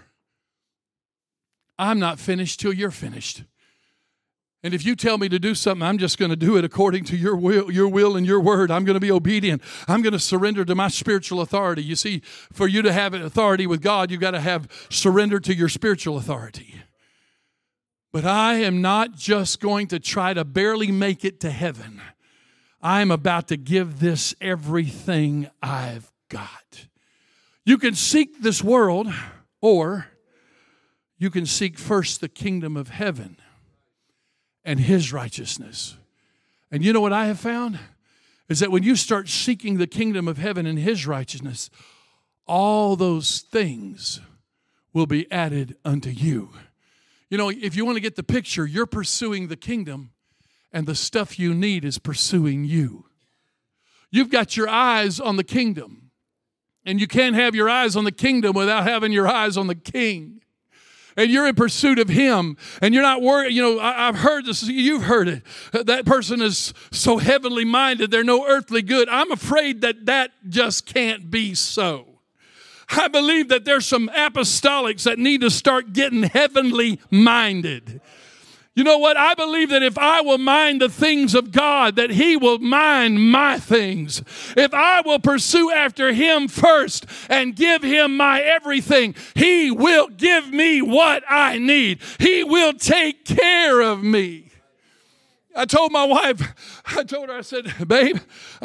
I'm not finished till you're finished. And if you tell me to do something, I'm just going to do it according to your will and your word. I'm going to be obedient. I'm going to surrender to my spiritual authority. You see, for you to have an authority with God, you've got to have surrender to your spiritual authority. But I am not just going to try to barely make it to heaven. I'm about to give this everything I've got. You can seek this world, or you can seek first the kingdom of heaven and his righteousness. And you know what I have found? Is that when you start seeking the kingdom of heaven and his righteousness, all those things will be added unto you. You know, if you want to get the picture, you're pursuing the kingdom, and the stuff you need is pursuing you. You've got your eyes on the kingdom, and you can't have your eyes on the kingdom without having your eyes on the king. And you're in pursuit of him, and you're not worried. You know, I've heard this. You've heard it. That person is so heavenly minded, they're no earthly good. I'm afraid that just can't be so. I believe that there's some apostolics that need to start getting heavenly minded. You know what? I believe that if I will mind the things of God, that he will mind my things. If I will pursue after him first and give him my everything, he will give me what I need. He will take care of me. I told my wife, I said, babe,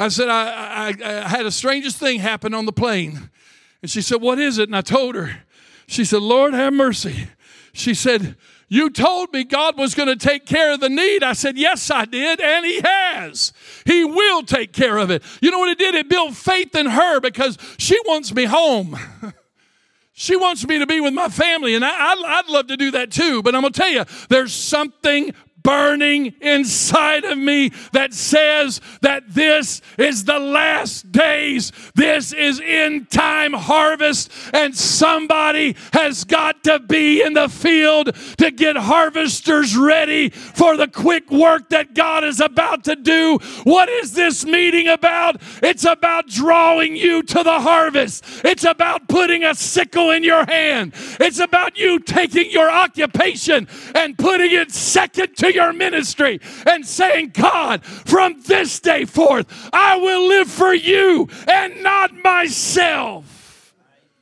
I had the strangest thing happen on the plane. And she said, what is it? And I told her. She said, Lord, have mercy. She said, you told me God was going to take care of the need. I said, yes, I did, and he has. He will take care of it. You know what it did? It built faith in her because she wants me home. She wants me to be with my family, and I'd love to do that too. But I'm going to tell you, there's something burning inside of me that says that this is the last days. This is end time harvest, and somebody has got to be in the field to get harvesters ready for the quick work that God is about to do. What is this meeting about? It's about drawing you to the harvest. It's about putting a sickle in your hand. It's about you taking your occupation and putting it second to your ministry and saying, God, from this day forth, I will live for you and not myself.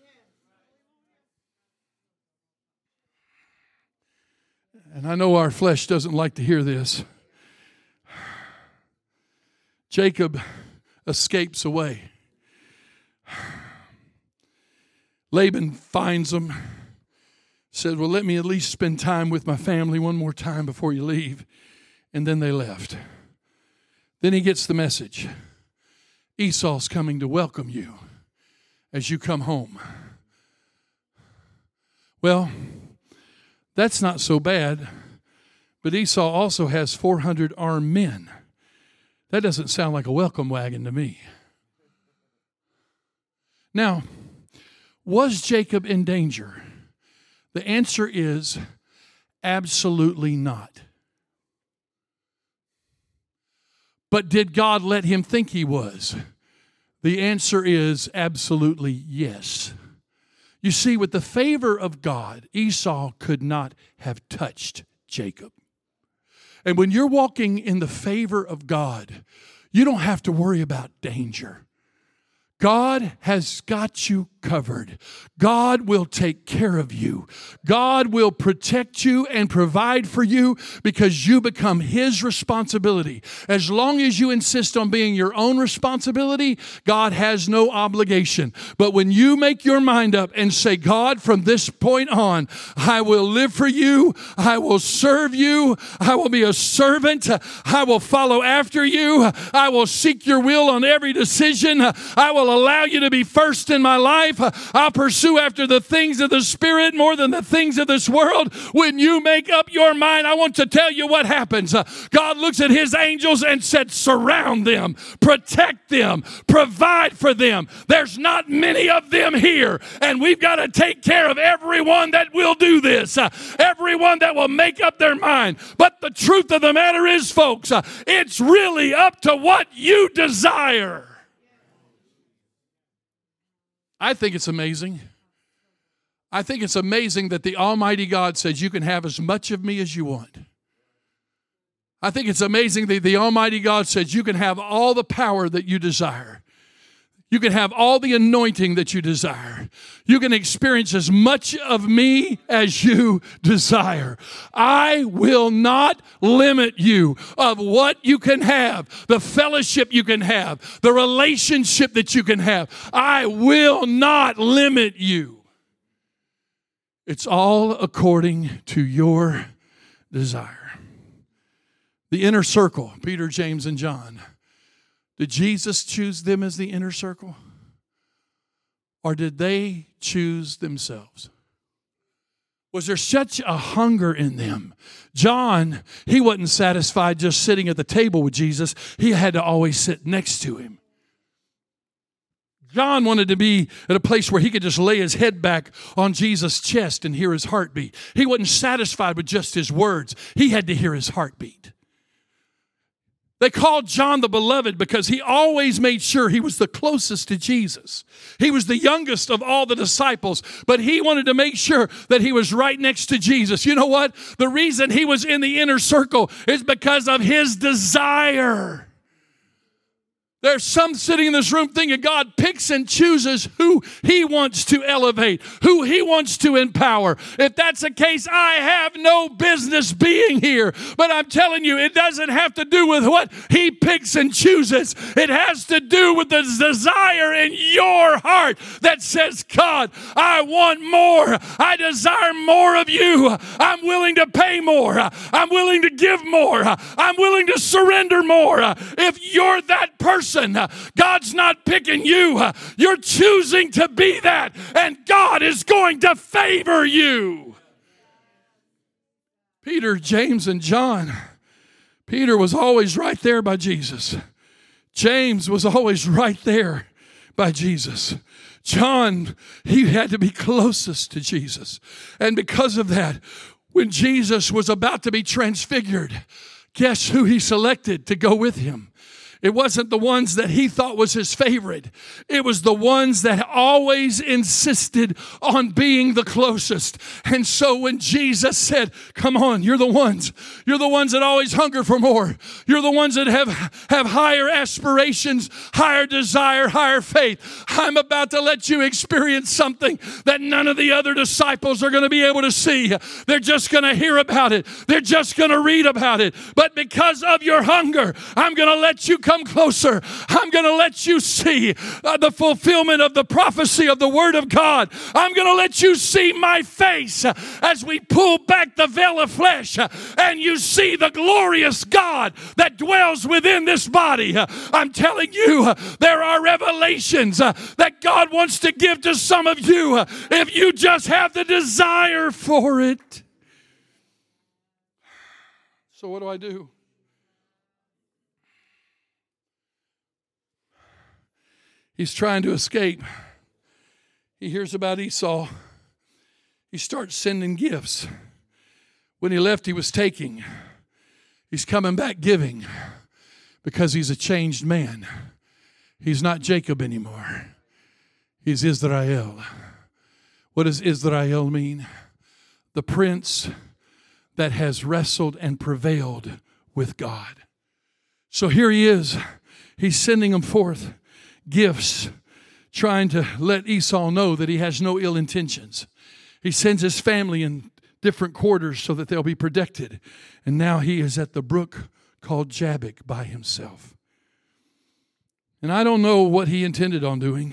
And I know our flesh doesn't like to hear this. Jacob escapes away. Laban finds him. Said, well, let me at least spend time with my family one more time before you leave. And then they left. Then he gets the message. Esau's coming to welcome you as you come home. Well, that's not so bad. But Esau also has 400 armed men. That doesn't sound like a welcome wagon to me. Now, was Jacob in danger? The answer is absolutely not. But did God let him think he was? The answer is absolutely yes. You see, with the favor of God, Esau could not have touched Jacob. And when you're walking in the favor of God, you don't have to worry about danger. God has got you covered. God will take care of you. God will protect you and provide for you because you become His responsibility. As long as you insist on being your own responsibility, God has no obligation. But when you make your mind up and say, God, from this point on, I will live for you. I will serve you. I will be a servant. I will follow after you. I will seek your will on every decision. I will allow you to be first in my life. I'll pursue after the things of the Spirit more than the things of this world. When you make up your mind, I want to tell you what happens. God looks at His angels and said, surround them, protect them, provide for them. There's not many of them here, and we've got to take care of everyone that will do this, everyone that will make up their mind. But the truth of the matter is, folks, it's really up to what you desire. I think it's amazing. I think it's amazing that the Almighty God says you can have as much of me as you want. I think it's amazing that the Almighty God says you can have all the power that you desire. You can have all the anointing that you desire. You can experience as much of me as you desire. I will not limit you of what you can have, the fellowship you can have, the relationship that you can have. I will not limit you. It's all according to your desire. The inner circle, Peter, James, and John. Did Jesus choose them as the inner circle? Or did they choose themselves? Was there such a hunger in them? John, he wasn't satisfied just sitting at the table with Jesus. He had to always sit next to Him. John wanted to be at a place where he could just lay his head back on Jesus' chest and hear His heartbeat. He wasn't satisfied with just His words. He had to hear His heartbeat. They called John the Beloved because he always made sure he was the closest to Jesus. He was the youngest of all the disciples, but he wanted to make sure that he was right next to Jesus. You know what? The reason he was in the inner circle is because of his desire. There's some sitting in this room thinking God picks and chooses who He wants to elevate, who He wants to empower. If that's the case, I have no business being here. But I'm telling you, it doesn't have to do with what He picks and chooses. It has to do with the desire in your heart that says, God, I want more. I desire more of you. I'm willing to pay more. I'm willing to give more. I'm willing to surrender more. If you're that person, God's not picking you. You're choosing to be that, and God is going to favor you. Peter, James, and John. Peter was always right there by Jesus. James was always right there by Jesus. John, he had to be closest to Jesus. And because of that, when Jesus was about to be transfigured, guess who He selected to go with Him? It wasn't the ones that he thought was his favorite. It was the ones that always insisted on being the closest. And so when Jesus said, come on, you're the ones. You're the ones that always hunger for more. You're the ones that have higher aspirations, higher desire, higher faith. I'm about to let you experience something that none of the other disciples are going to be able to see. They're just going to hear about it. They're just going to read about it. But because of your hunger, I'm going to let you come closer. I'm going to let you see the fulfillment of the prophecy of the Word of God. I'm going to let you see my face as we pull back the veil of flesh and you see the glorious God that dwells within this body. I'm telling you, there are revelations that God wants to give to some of you if you just have the desire for it. So what do I do? He's trying to escape. He hears about Esau. He starts sending gifts. When he left, he was taking. He's coming back giving because he's a changed man. He's not Jacob anymore. He's Israel. What does Israel mean? The prince that has wrestled and prevailed with God. So here he is. He's sending them forth. Gifts. trying to let Esau know that he has no ill intentions. He sends his family in different quarters so that they'll be protected. And now he is at the brook called Jabbok by himself. And I don't know what he intended on doing.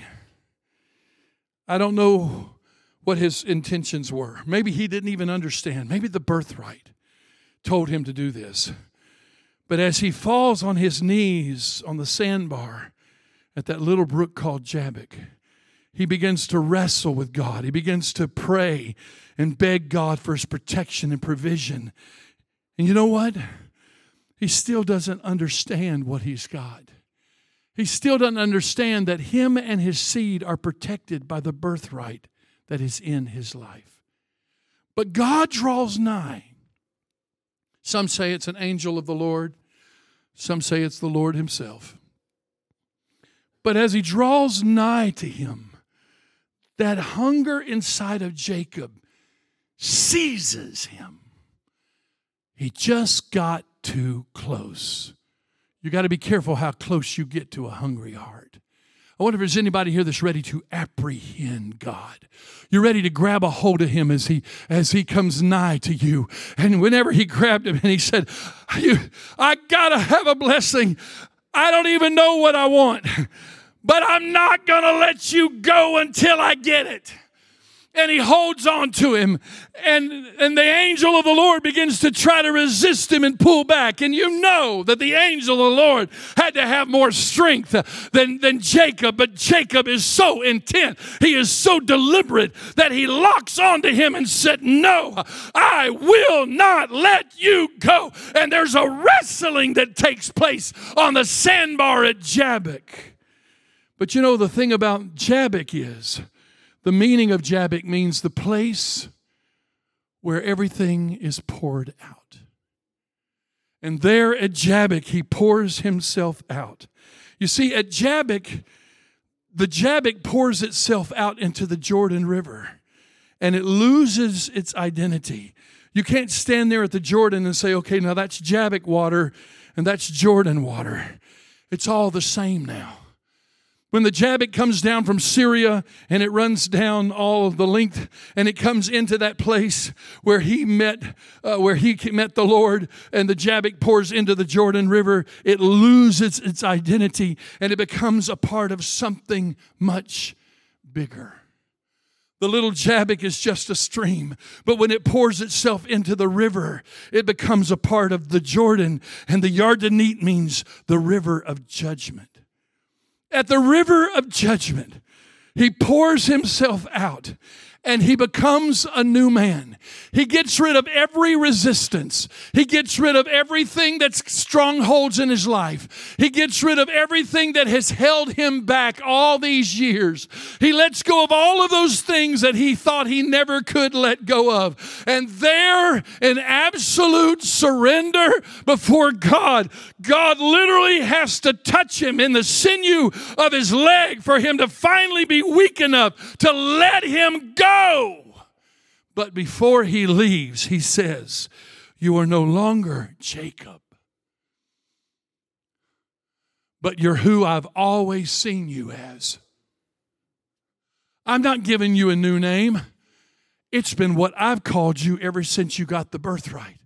I don't know what his intentions were. Maybe he didn't even understand. Maybe the birthright told him to do this. But as he falls on his knees on the sandbar at that little brook called Jabbok, he begins to wrestle with God. He begins to pray and beg God for his protection and provision. And you know what? He still doesn't understand what he's got. He still doesn't understand that him and his seed are protected by the birthright that is in his life. But God draws nigh. Some say it's an angel of the Lord. Some say it's the Lord himself. But as he draws nigh to him, that hunger inside of Jacob seizes him. He just got too close. You got to be careful how close you get to a hungry heart. I wonder if there's anybody here that's ready to apprehend God. You're ready to grab a hold of him as he comes nigh to you. And whenever he grabbed him and he said, I got to have a blessing. I don't even know what I want, but I'm not going to let you go until I get it. And he holds on to him, and the angel of the Lord begins to try to resist him and pull back. And you know that the angel of the Lord had to have more strength than Jacob, but Jacob is so intent, he is so deliberate that he locks onto him and said, no, I will not let you go. And there's a wrestling that takes place on the sandbar at Jabbok. But you know, the thing about Jabbok is, the meaning of Jabbok means the place where everything is poured out. And there at Jabbok, he pours himself out. You see, at Jabbok, the Jabbok pours itself out into the Jordan River, and it loses its identity. You can't stand there at the Jordan and say, okay, now that's Jabbok water and that's Jordan water. It's all the same now. When the Jabbok comes down from Syria and it runs down all of the length and it comes into that place where he met the Lord, and the Jabbok pours into the Jordan River, it loses its identity and it becomes a part of something much bigger. The little Jabbok is just a stream, but when it pours itself into the river, it becomes a part of the Jordan, and the Yardenit means the river of judgment. At the river of judgment, he pours himself out and he becomes a new man. He gets rid of every resistance. He gets rid of everything that's strongholds in his life. He gets rid of everything that has held him back all these years. He lets go of all of those things that he thought he never could let go of. And there, in absolute surrender before God, God literally has to touch him in the sinew of his leg for him to finally be weak enough to let him go. But before he leaves, he says, you are no longer Jacob, but you're who I've always seen you as. I'm not giving you a new name. It's been what I've called you ever since you got the birthright.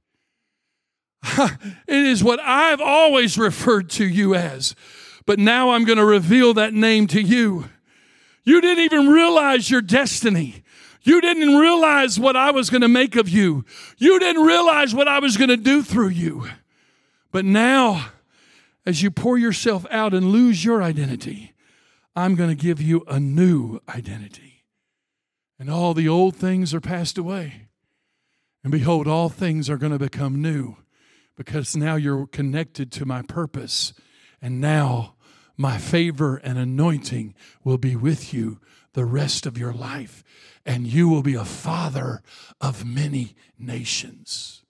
It is what I've always referred to you as. But now I'm going to reveal that name to you. You didn't even realize your destiny. You didn't realize what I was going to make of you. You didn't realize what I was going to do through you. But now, as you pour yourself out and lose your identity, I'm going to give you a new identity. And all the old things are passed away. And behold, all things are going to become new, because now you're connected to my purpose. And now my favor and anointing will be with you the rest of your life. And you will be a father of many nations.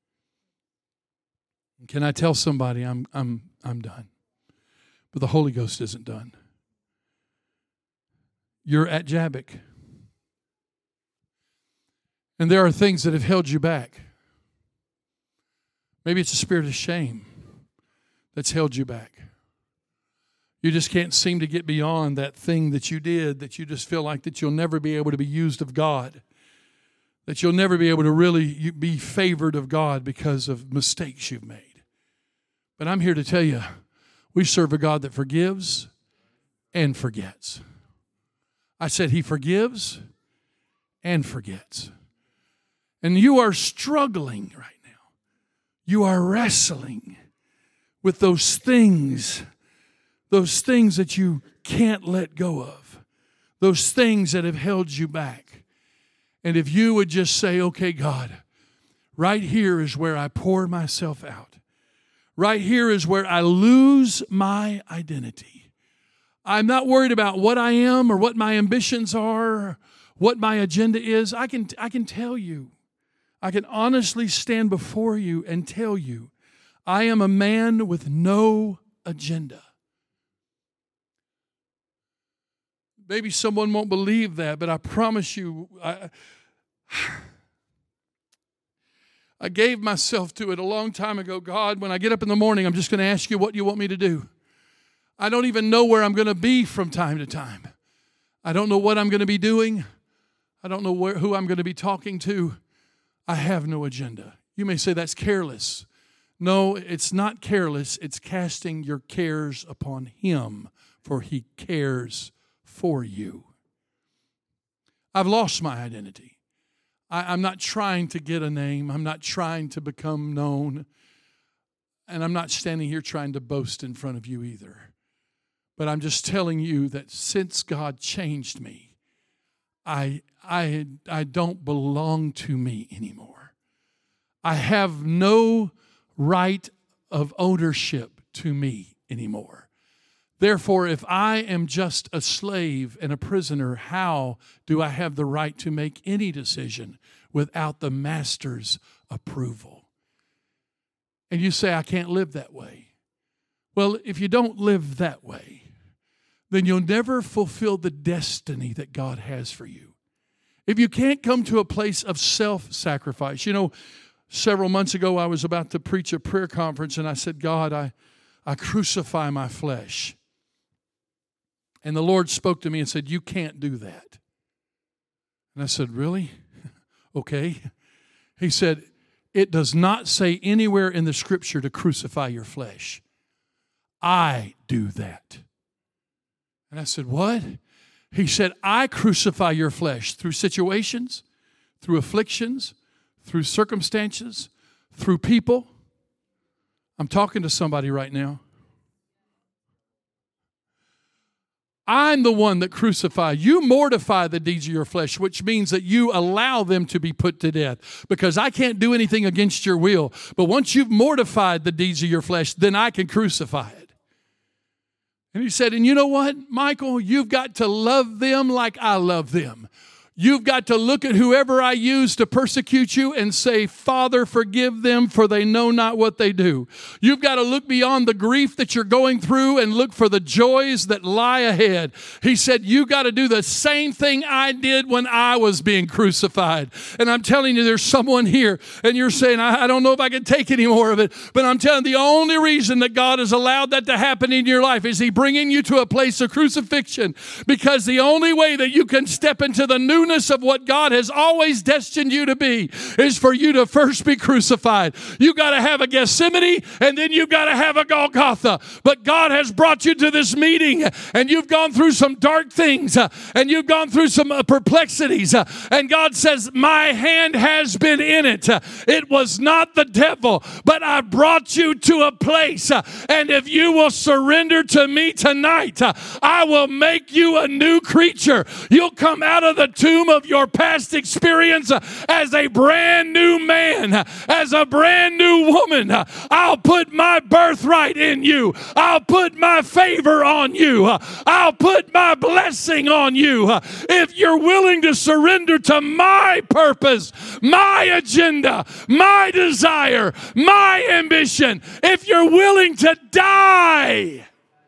Can I tell somebody I'm done? But the Holy Ghost isn't done. You're at Jabbok. And there are things that have held you back. Maybe it's a spirit of shame that's held you back. You just can't seem to get beyond that thing that you did, that you just feel like that you'll never be able to be used of God, that you'll never be able to really be favored of God because of mistakes you've made. But I'm here to tell you, we serve a God that forgives and forgets. I said He forgives and forgets. And you are struggling right now. You are wrestling with those things that you can't let go of, those things that have held you back. And if you would just say, okay, God, right here is where I pour myself out. Right here is where I lose my identity. I'm not worried about what I am or what my ambitions are, what my agenda is. I can tell you, I can honestly stand before you and tell you, I am a man with no agenda. Maybe someone won't believe that, but I promise you, I gave myself to it a long time ago. God, when I get up in the morning, I'm just going to ask you what you want me to do. I don't even know where I'm going to be from time to time. I don't know what I'm going to be doing. I don't know who I'm going to be talking to. I have no agenda. You may say that's careless. No, it's not careless. It's casting your cares upon Him, for He cares for you. I've lost my identity. I'm not trying to get a name. I'm not trying to become known. And I'm not standing here trying to boast in front of you either. But I'm just telling you that since God changed me, I don't belong to me anymore. I have no right of ownership to me anymore. Therefore, if I am just a slave and a prisoner, how do I have the right to make any decision without the master's approval? And you say, I can't live that way. Well, if you don't live that way, then you'll never fulfill the destiny that God has for you. If you can't come to a place of self-sacrifice. You know, several months ago, I was about to preach a prayer conference, and I said, God, I crucify my flesh. And the Lord spoke to me and said, you can't do that. And I said, really? Okay. He said, it does not say anywhere in the Scripture to crucify your flesh. I do that. And I said, what? He said, I crucify your flesh through situations, through afflictions, through circumstances, through people. I'm talking to somebody right now. I'm the one that crucify. You mortify the deeds of your flesh, which means that you allow them to be put to death. Because I can't do anything against your will. But once you've mortified the deeds of your flesh, then I can crucify it. And he said, and you know what, Michael? You've got to love them like I love them. You've got to look at whoever I use to persecute you and say, Father, forgive them, for they know not what they do. You've got to look beyond the grief that you're going through and look for the joys that lie ahead. He said, you got to do the same thing I did when I was being crucified. And I'm telling you, there's someone here, and you're saying, I don't know if I can take any more of it. But I'm telling you, the only reason that God has allowed that to happen in your life is He bringing you to a place of crucifixion. Because the only way that you can step into the newness of what God has always destined you to be is for you to first be crucified. You got to have a Gethsemane, and then you've got to have a Golgotha. But God has brought you to this meeting, and you've gone through some dark things, and you've gone through some perplexities, and God says, my hand has been in it. It was not the devil, but I brought you to a place, and if you will surrender to me tonight, I will make you a new creature. You'll come out of the tomb of your past experience as a brand new man, as a brand new woman. I'll put my birthright in you. I'll put my favor on you. I'll put my blessing on you. If you're willing to surrender to my purpose, my agenda, my desire, my ambition, if you're willing to die,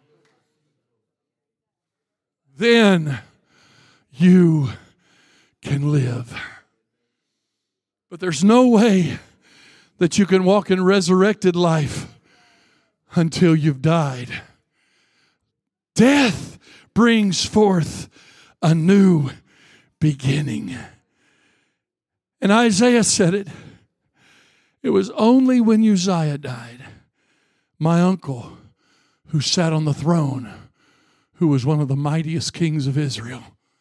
then you can live. But there's no way that you can walk in resurrected life until you've died. Death brings forth a new beginning. And Isaiah said it. It was only when Uzziah died, my uncle, who sat on the throne, who was one of the mightiest kings of Israel.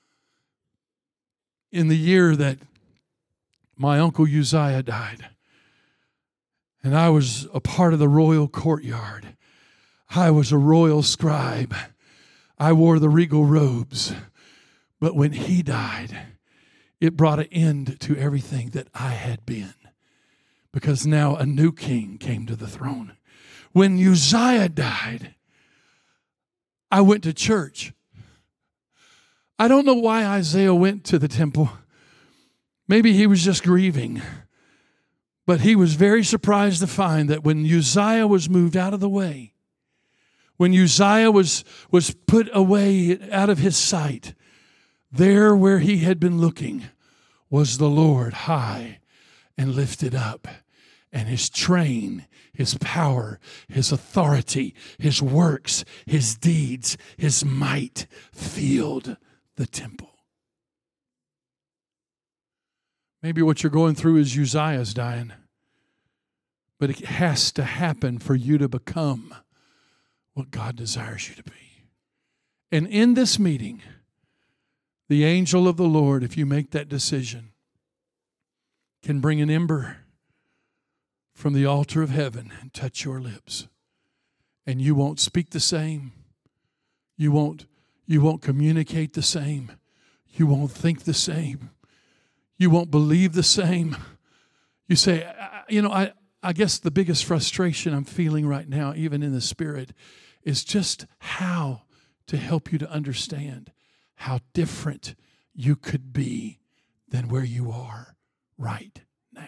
In the year that my uncle Uzziah died, and I was a part of the royal courtyard. I was a royal scribe. I wore the regal robes. But when he died, it brought an end to everything that I had been. Because now a new king came to the throne. When Uzziah died, I went to church. I don't know why Isaiah went to the temple. Maybe he was just grieving. But he was very surprised to find that when Uzziah was moved out of the way, when Uzziah was put away out of his sight, there where he had been looking was the Lord high and lifted up. And his train, his power, his authority, his works, his deeds, his might filled the temple. Maybe what you're going through is Uzziah's dying. But it has to happen for you to become what God desires you to be. And in this meeting, the angel of the Lord, if you make that decision, can bring an ember from the altar of heaven and touch your lips. And you won't speak the same. You won't communicate the same. You won't think the same. You won't believe the same. You say, I guess the biggest frustration I'm feeling right now, even in the spirit, is just how to help you to understand how different you could be than where you are right now.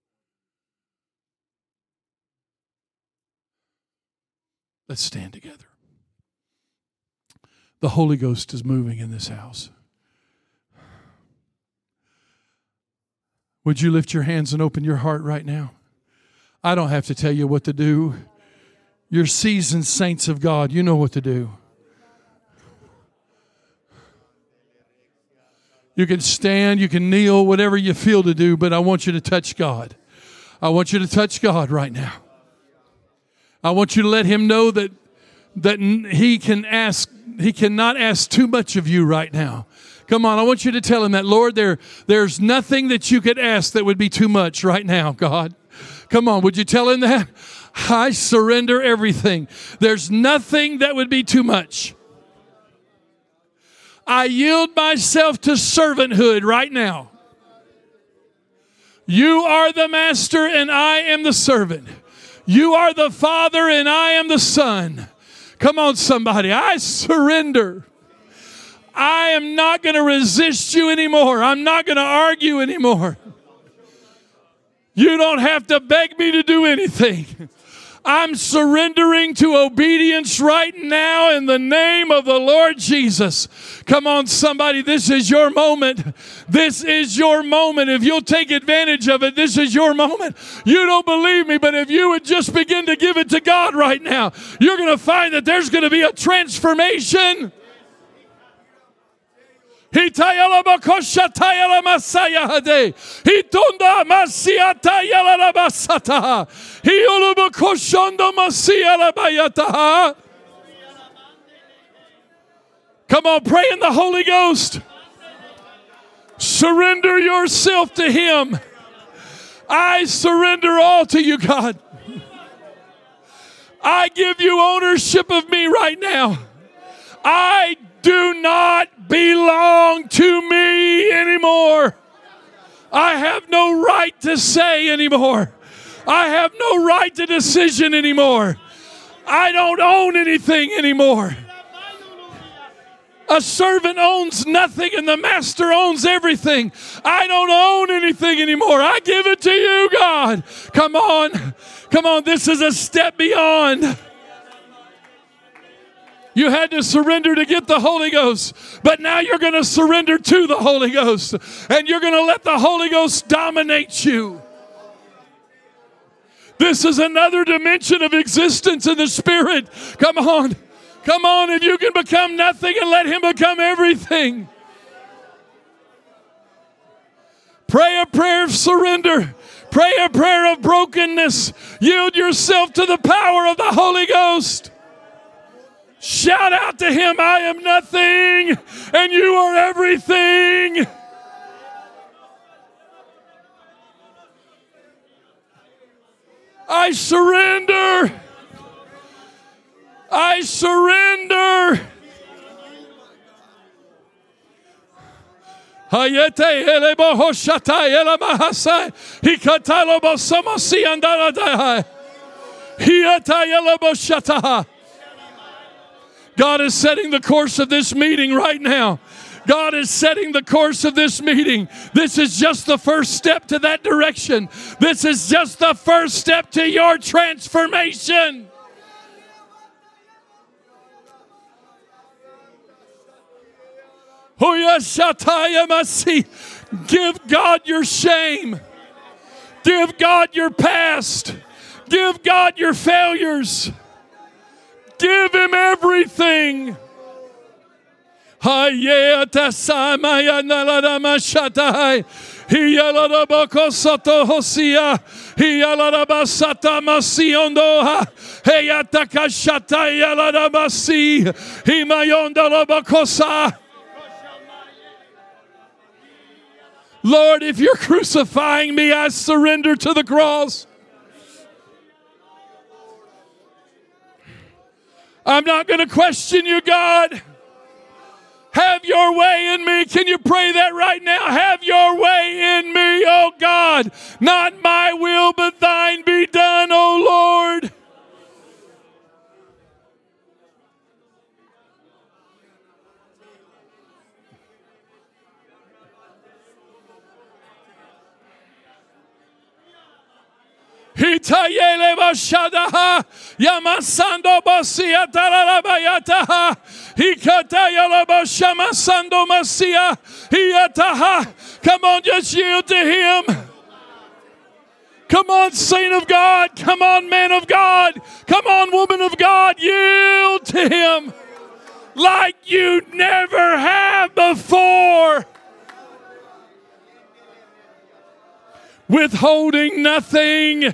Let's stand together. The Holy Ghost is moving in this house. Would you lift your hands and open your heart right now? I don't have to tell you what to do. You're seasoned saints of God. You know what to do. You can stand, you can kneel, whatever you feel to do, but I want you to touch God. I want you to touch God right now. I want you to let Him know that He cannot ask too much of you right now. Come on, I want you to tell Him that, Lord, there's nothing that you could ask that would be too much right now, God. Come on, would you tell Him that? I surrender everything. There's nothing that would be too much. I yield myself to servanthood right now. You are the master and I am the servant. You are the Father and I am the Son. Come on, somebody. I surrender. I am not going to resist you anymore. I'm not going to argue anymore. You don't have to beg me to do anything. I'm surrendering to obedience right now in the name of the Lord Jesus. Come on, somebody, this is your moment. This is your moment. If you'll take advantage of it, this is your moment. You don't believe me, but if you would just begin to give it to God right now, you're going to find that there's going to be a transformation. Hitayala bakoshatayala masaya hade. Hitunda masiatayala basata. Hiulu bakoshondo masiyala bayataha. Come on, pray in the Holy Ghost. Surrender yourself to Him. I surrender all to you, God. I give you ownership of me right now. I do not belong to me anymore. I have no right to say anymore. I have no right to decision anymore. I don't own anything anymore. A servant owns nothing and the master owns everything. I don't own anything anymore. I give it to you, God. Come on. Come on. This is a step beyond. You had to surrender to get the Holy Ghost, but now you're going to surrender to the Holy Ghost, and you're going to let the Holy Ghost dominate you. This is another dimension of existence in the Spirit. Come on. Come on, if you can become nothing and let Him become everything. Pray a prayer of surrender. Pray a prayer of brokenness. Yield yourself to the power of the Holy Ghost. Shout out to Him, I am nothing and you are everything. I surrender. I surrender. Hayete elebo hoshata elamahasai hikatalobo samasi andaradai hiyata elebo shataha. God is setting the course of this meeting right now. God is setting the course of this meeting. This is just the first step to that direction. This is just the first step to your transformation. Give God your shame. Give God your past. Give God your failures. Give Him everything. Lord, if you're crucifying me, I surrender to the cross. I'm not going to question you, God. Have your way in me. Can you pray that right now? Have your way in me, oh God. Not my will, but thine be done, oh Lord. Hitayele bashadaha yamasando basia tararabayataha hikatayele bashamasando masia hiyataha. Come on, just yield to Him. Come on, saint of God. Come on, man of God. Come on, woman of God. Yield to Him like you never have before. Withholding nothing.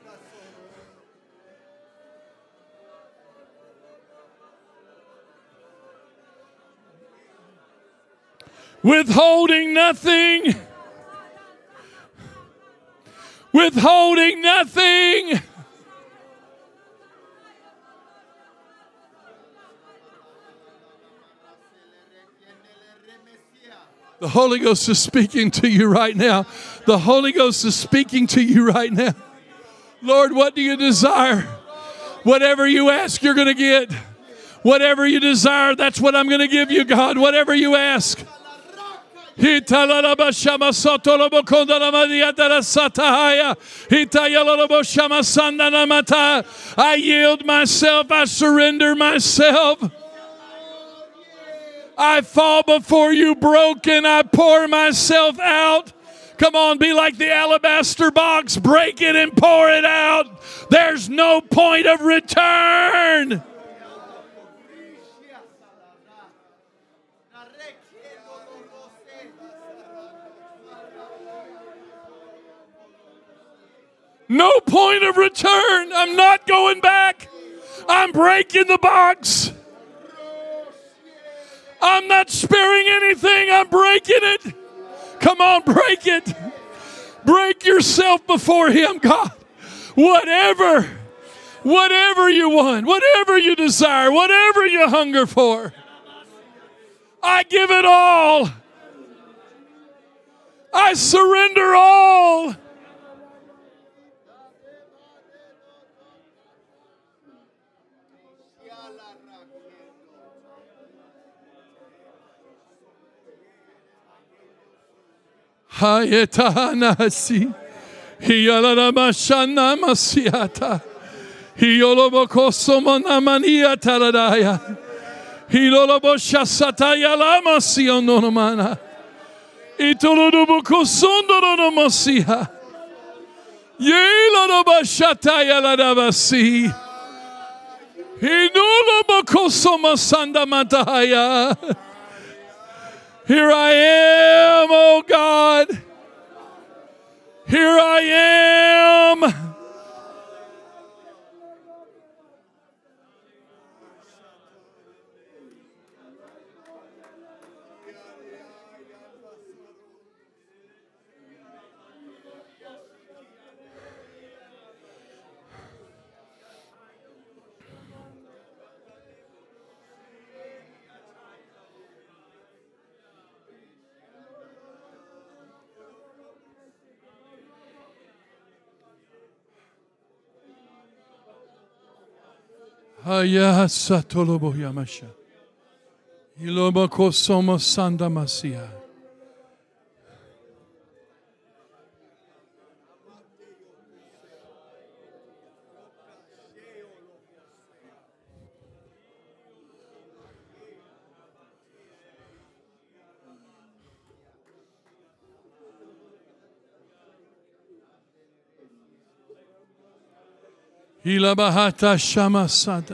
Withholding nothing. Withholding nothing. The Holy Ghost is speaking to you right now. The Holy Ghost is speaking to you right now. Lord, what do you desire? Whatever you ask, you're going to get. Whatever you desire, that's what I'm going to give you, God. Whatever you ask. I yield myself. I surrender myself. I fall before you broken. I pour myself out. Come on, be like the alabaster box. Break it and pour it out. There's no point of return. No point of return. I'm not going back. I'm breaking the box. I'm not sparing anything. I'm breaking it. Come on, break it. Break yourself before Him, God. Whatever you want, whatever you desire, whatever you hunger for, I give it all. I surrender all. Hayetanasi hiyalamashana masiata hiyolobokosomana taradaya hiloloboshasata yalamasionomana itolobokosondoronomasiha yelolobashata yaladabasi Here I am, oh God. Here I am. Haya satolobo yamasha. Ilobako somo sanda masia. Hilabahata shama sata.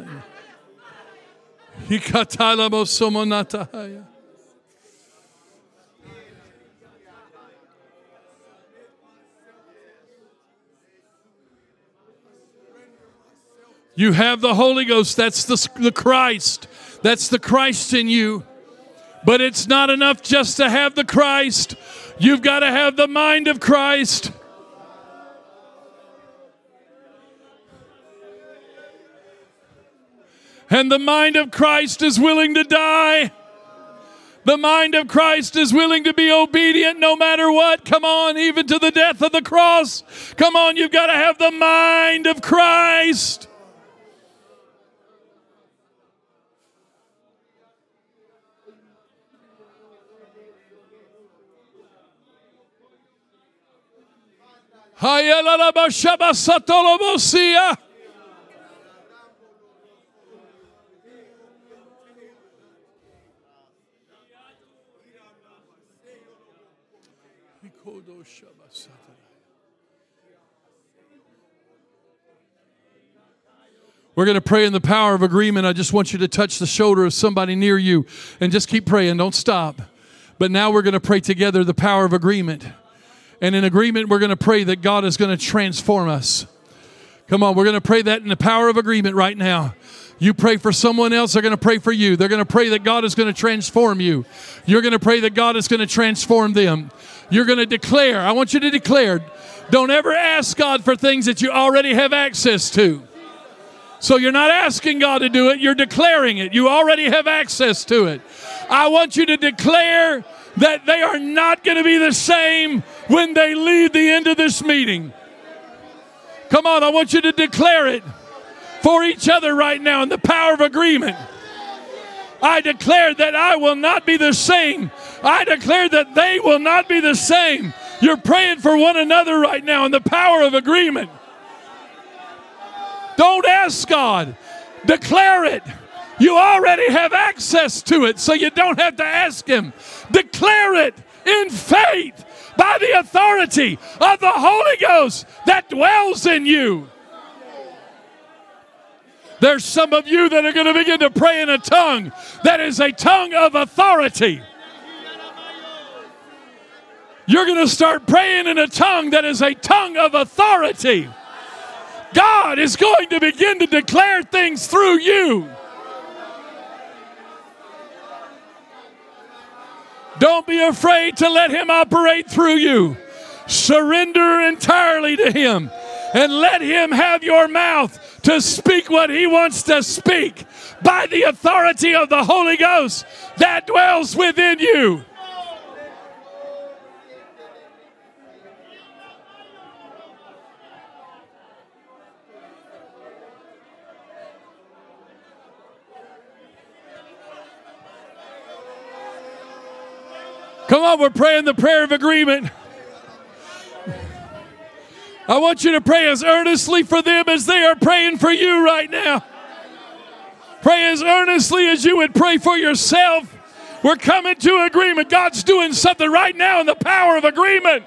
Hikatalabo somonatahaya. You have the Holy Ghost. That's the Christ. That's the Christ in you. But it's not enough just to have the Christ. You've got to have the mind of Christ. And the mind of Christ is willing to die. The mind of Christ is willing to be obedient no matter what. Come on, even to the death of the cross. Come on, you've got to have the mind of Christ. Hayalalabashabasatolobosia. We're going to pray in the power of agreement. I just want you to touch the shoulder of somebody near you and just keep praying. Don't stop. But now we're going to pray together the power of agreement. And in agreement, we're going to pray that God is going to transform us. Come on, we're going to pray that in the power of agreement right now. You pray for someone else, they're going to pray for you. They're going to pray that God is going to transform you. You're going to pray that God is going to transform them. You're going to declare. I want you to declare. Don't ever ask God for things that you already have access to. So you're not asking God to do it, you're declaring it. You already have access to it. I want you to declare that they are not going to be the same when they leave the end of this meeting. Come on, I want you to declare it for each other right now in the power of agreement. I declare that I will not be the same. I declare that they will not be the same. You're praying for one another right now in the power of agreement. Don't ask God. Declare it. You already have access to it, so you don't have to ask Him. Declare it in faith by the authority of the Holy Ghost that dwells in you. There's some of you that are going to begin to pray in a tongue that is a tongue of authority. You're going to start praying in a tongue that is a tongue of authority. God is going to begin to declare things through you. Don't be afraid to let Him operate through you. Surrender entirely to Him and let Him have your mouth to speak what He wants to speak by the authority of the Holy Ghost that dwells within you. Come on, we're praying the prayer of agreement. I want you to pray as earnestly for them as they are praying for you right now. Pray as earnestly as you would pray for yourself. We're coming to agreement. God's doing something right now in the power of agreement.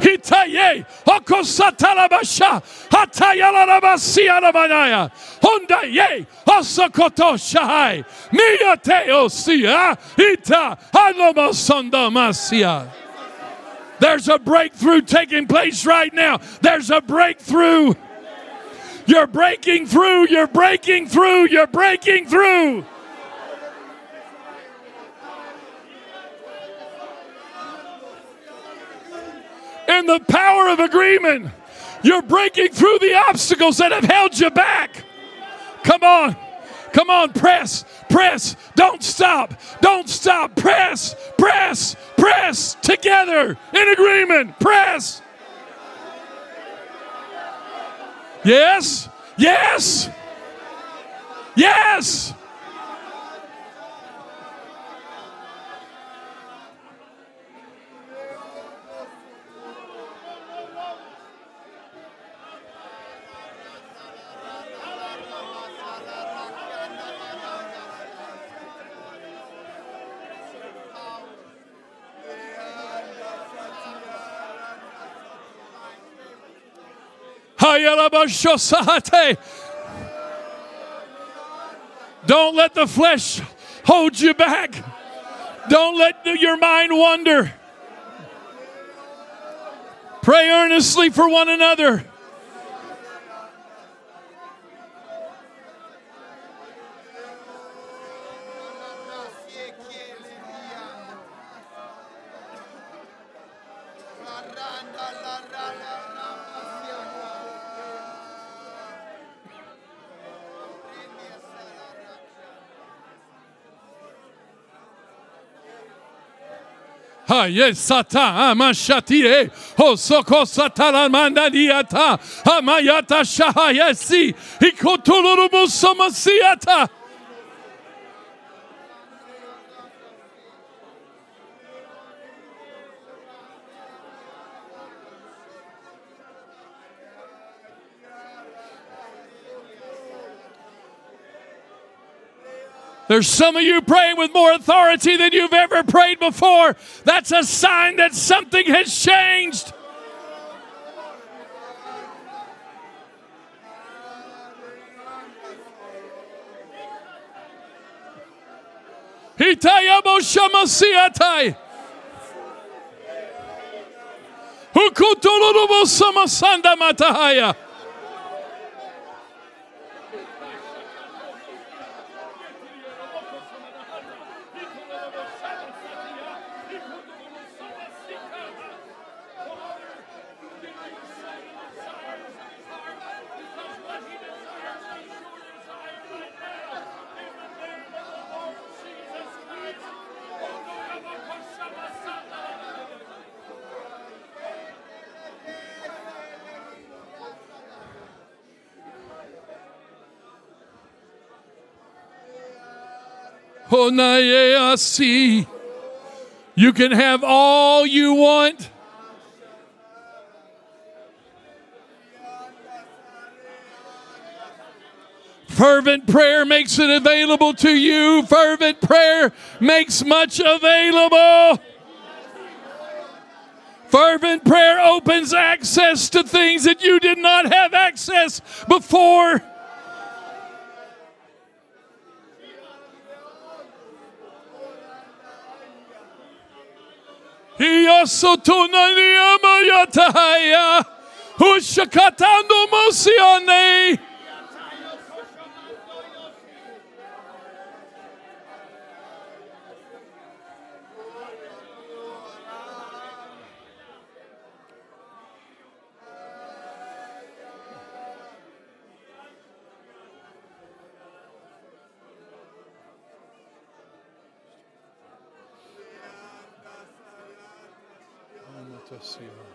Hitaye, Okosatalabasha, Hatayalabasianabanaya, Hondaye, Osakoto Shahai, Miyateo Sia, Ita, Hanomasondamasia. There's a breakthrough taking place right now. There's a breakthrough. You're breaking through. You're breaking through. You're breaking through. In the power of agreement, you're breaking through the obstacles that have held you back. Come on. Come on, press, press. Don't stop. Don't stop. Press, press, press. Together in agreement. Press. Yes, yes, yes. Don't let the flesh hold you back. Don't let your mind wander. Pray earnestly for one another. Yes, Sata, Amashatire, Hosoko Satala Mandadiata, Amayata Shahayasi, Hikotulubu Somasiata. There's some of you praying with more authority than you've ever prayed before. That's a sign that something has changed. Hitayabo Shamasiatai. Hukutulubu Samasanda Matahaya. You can have all you want. Fervent prayer makes it available to you. Fervent prayer makes much available. Fervent prayer opens access to things that you did not have access before. See you.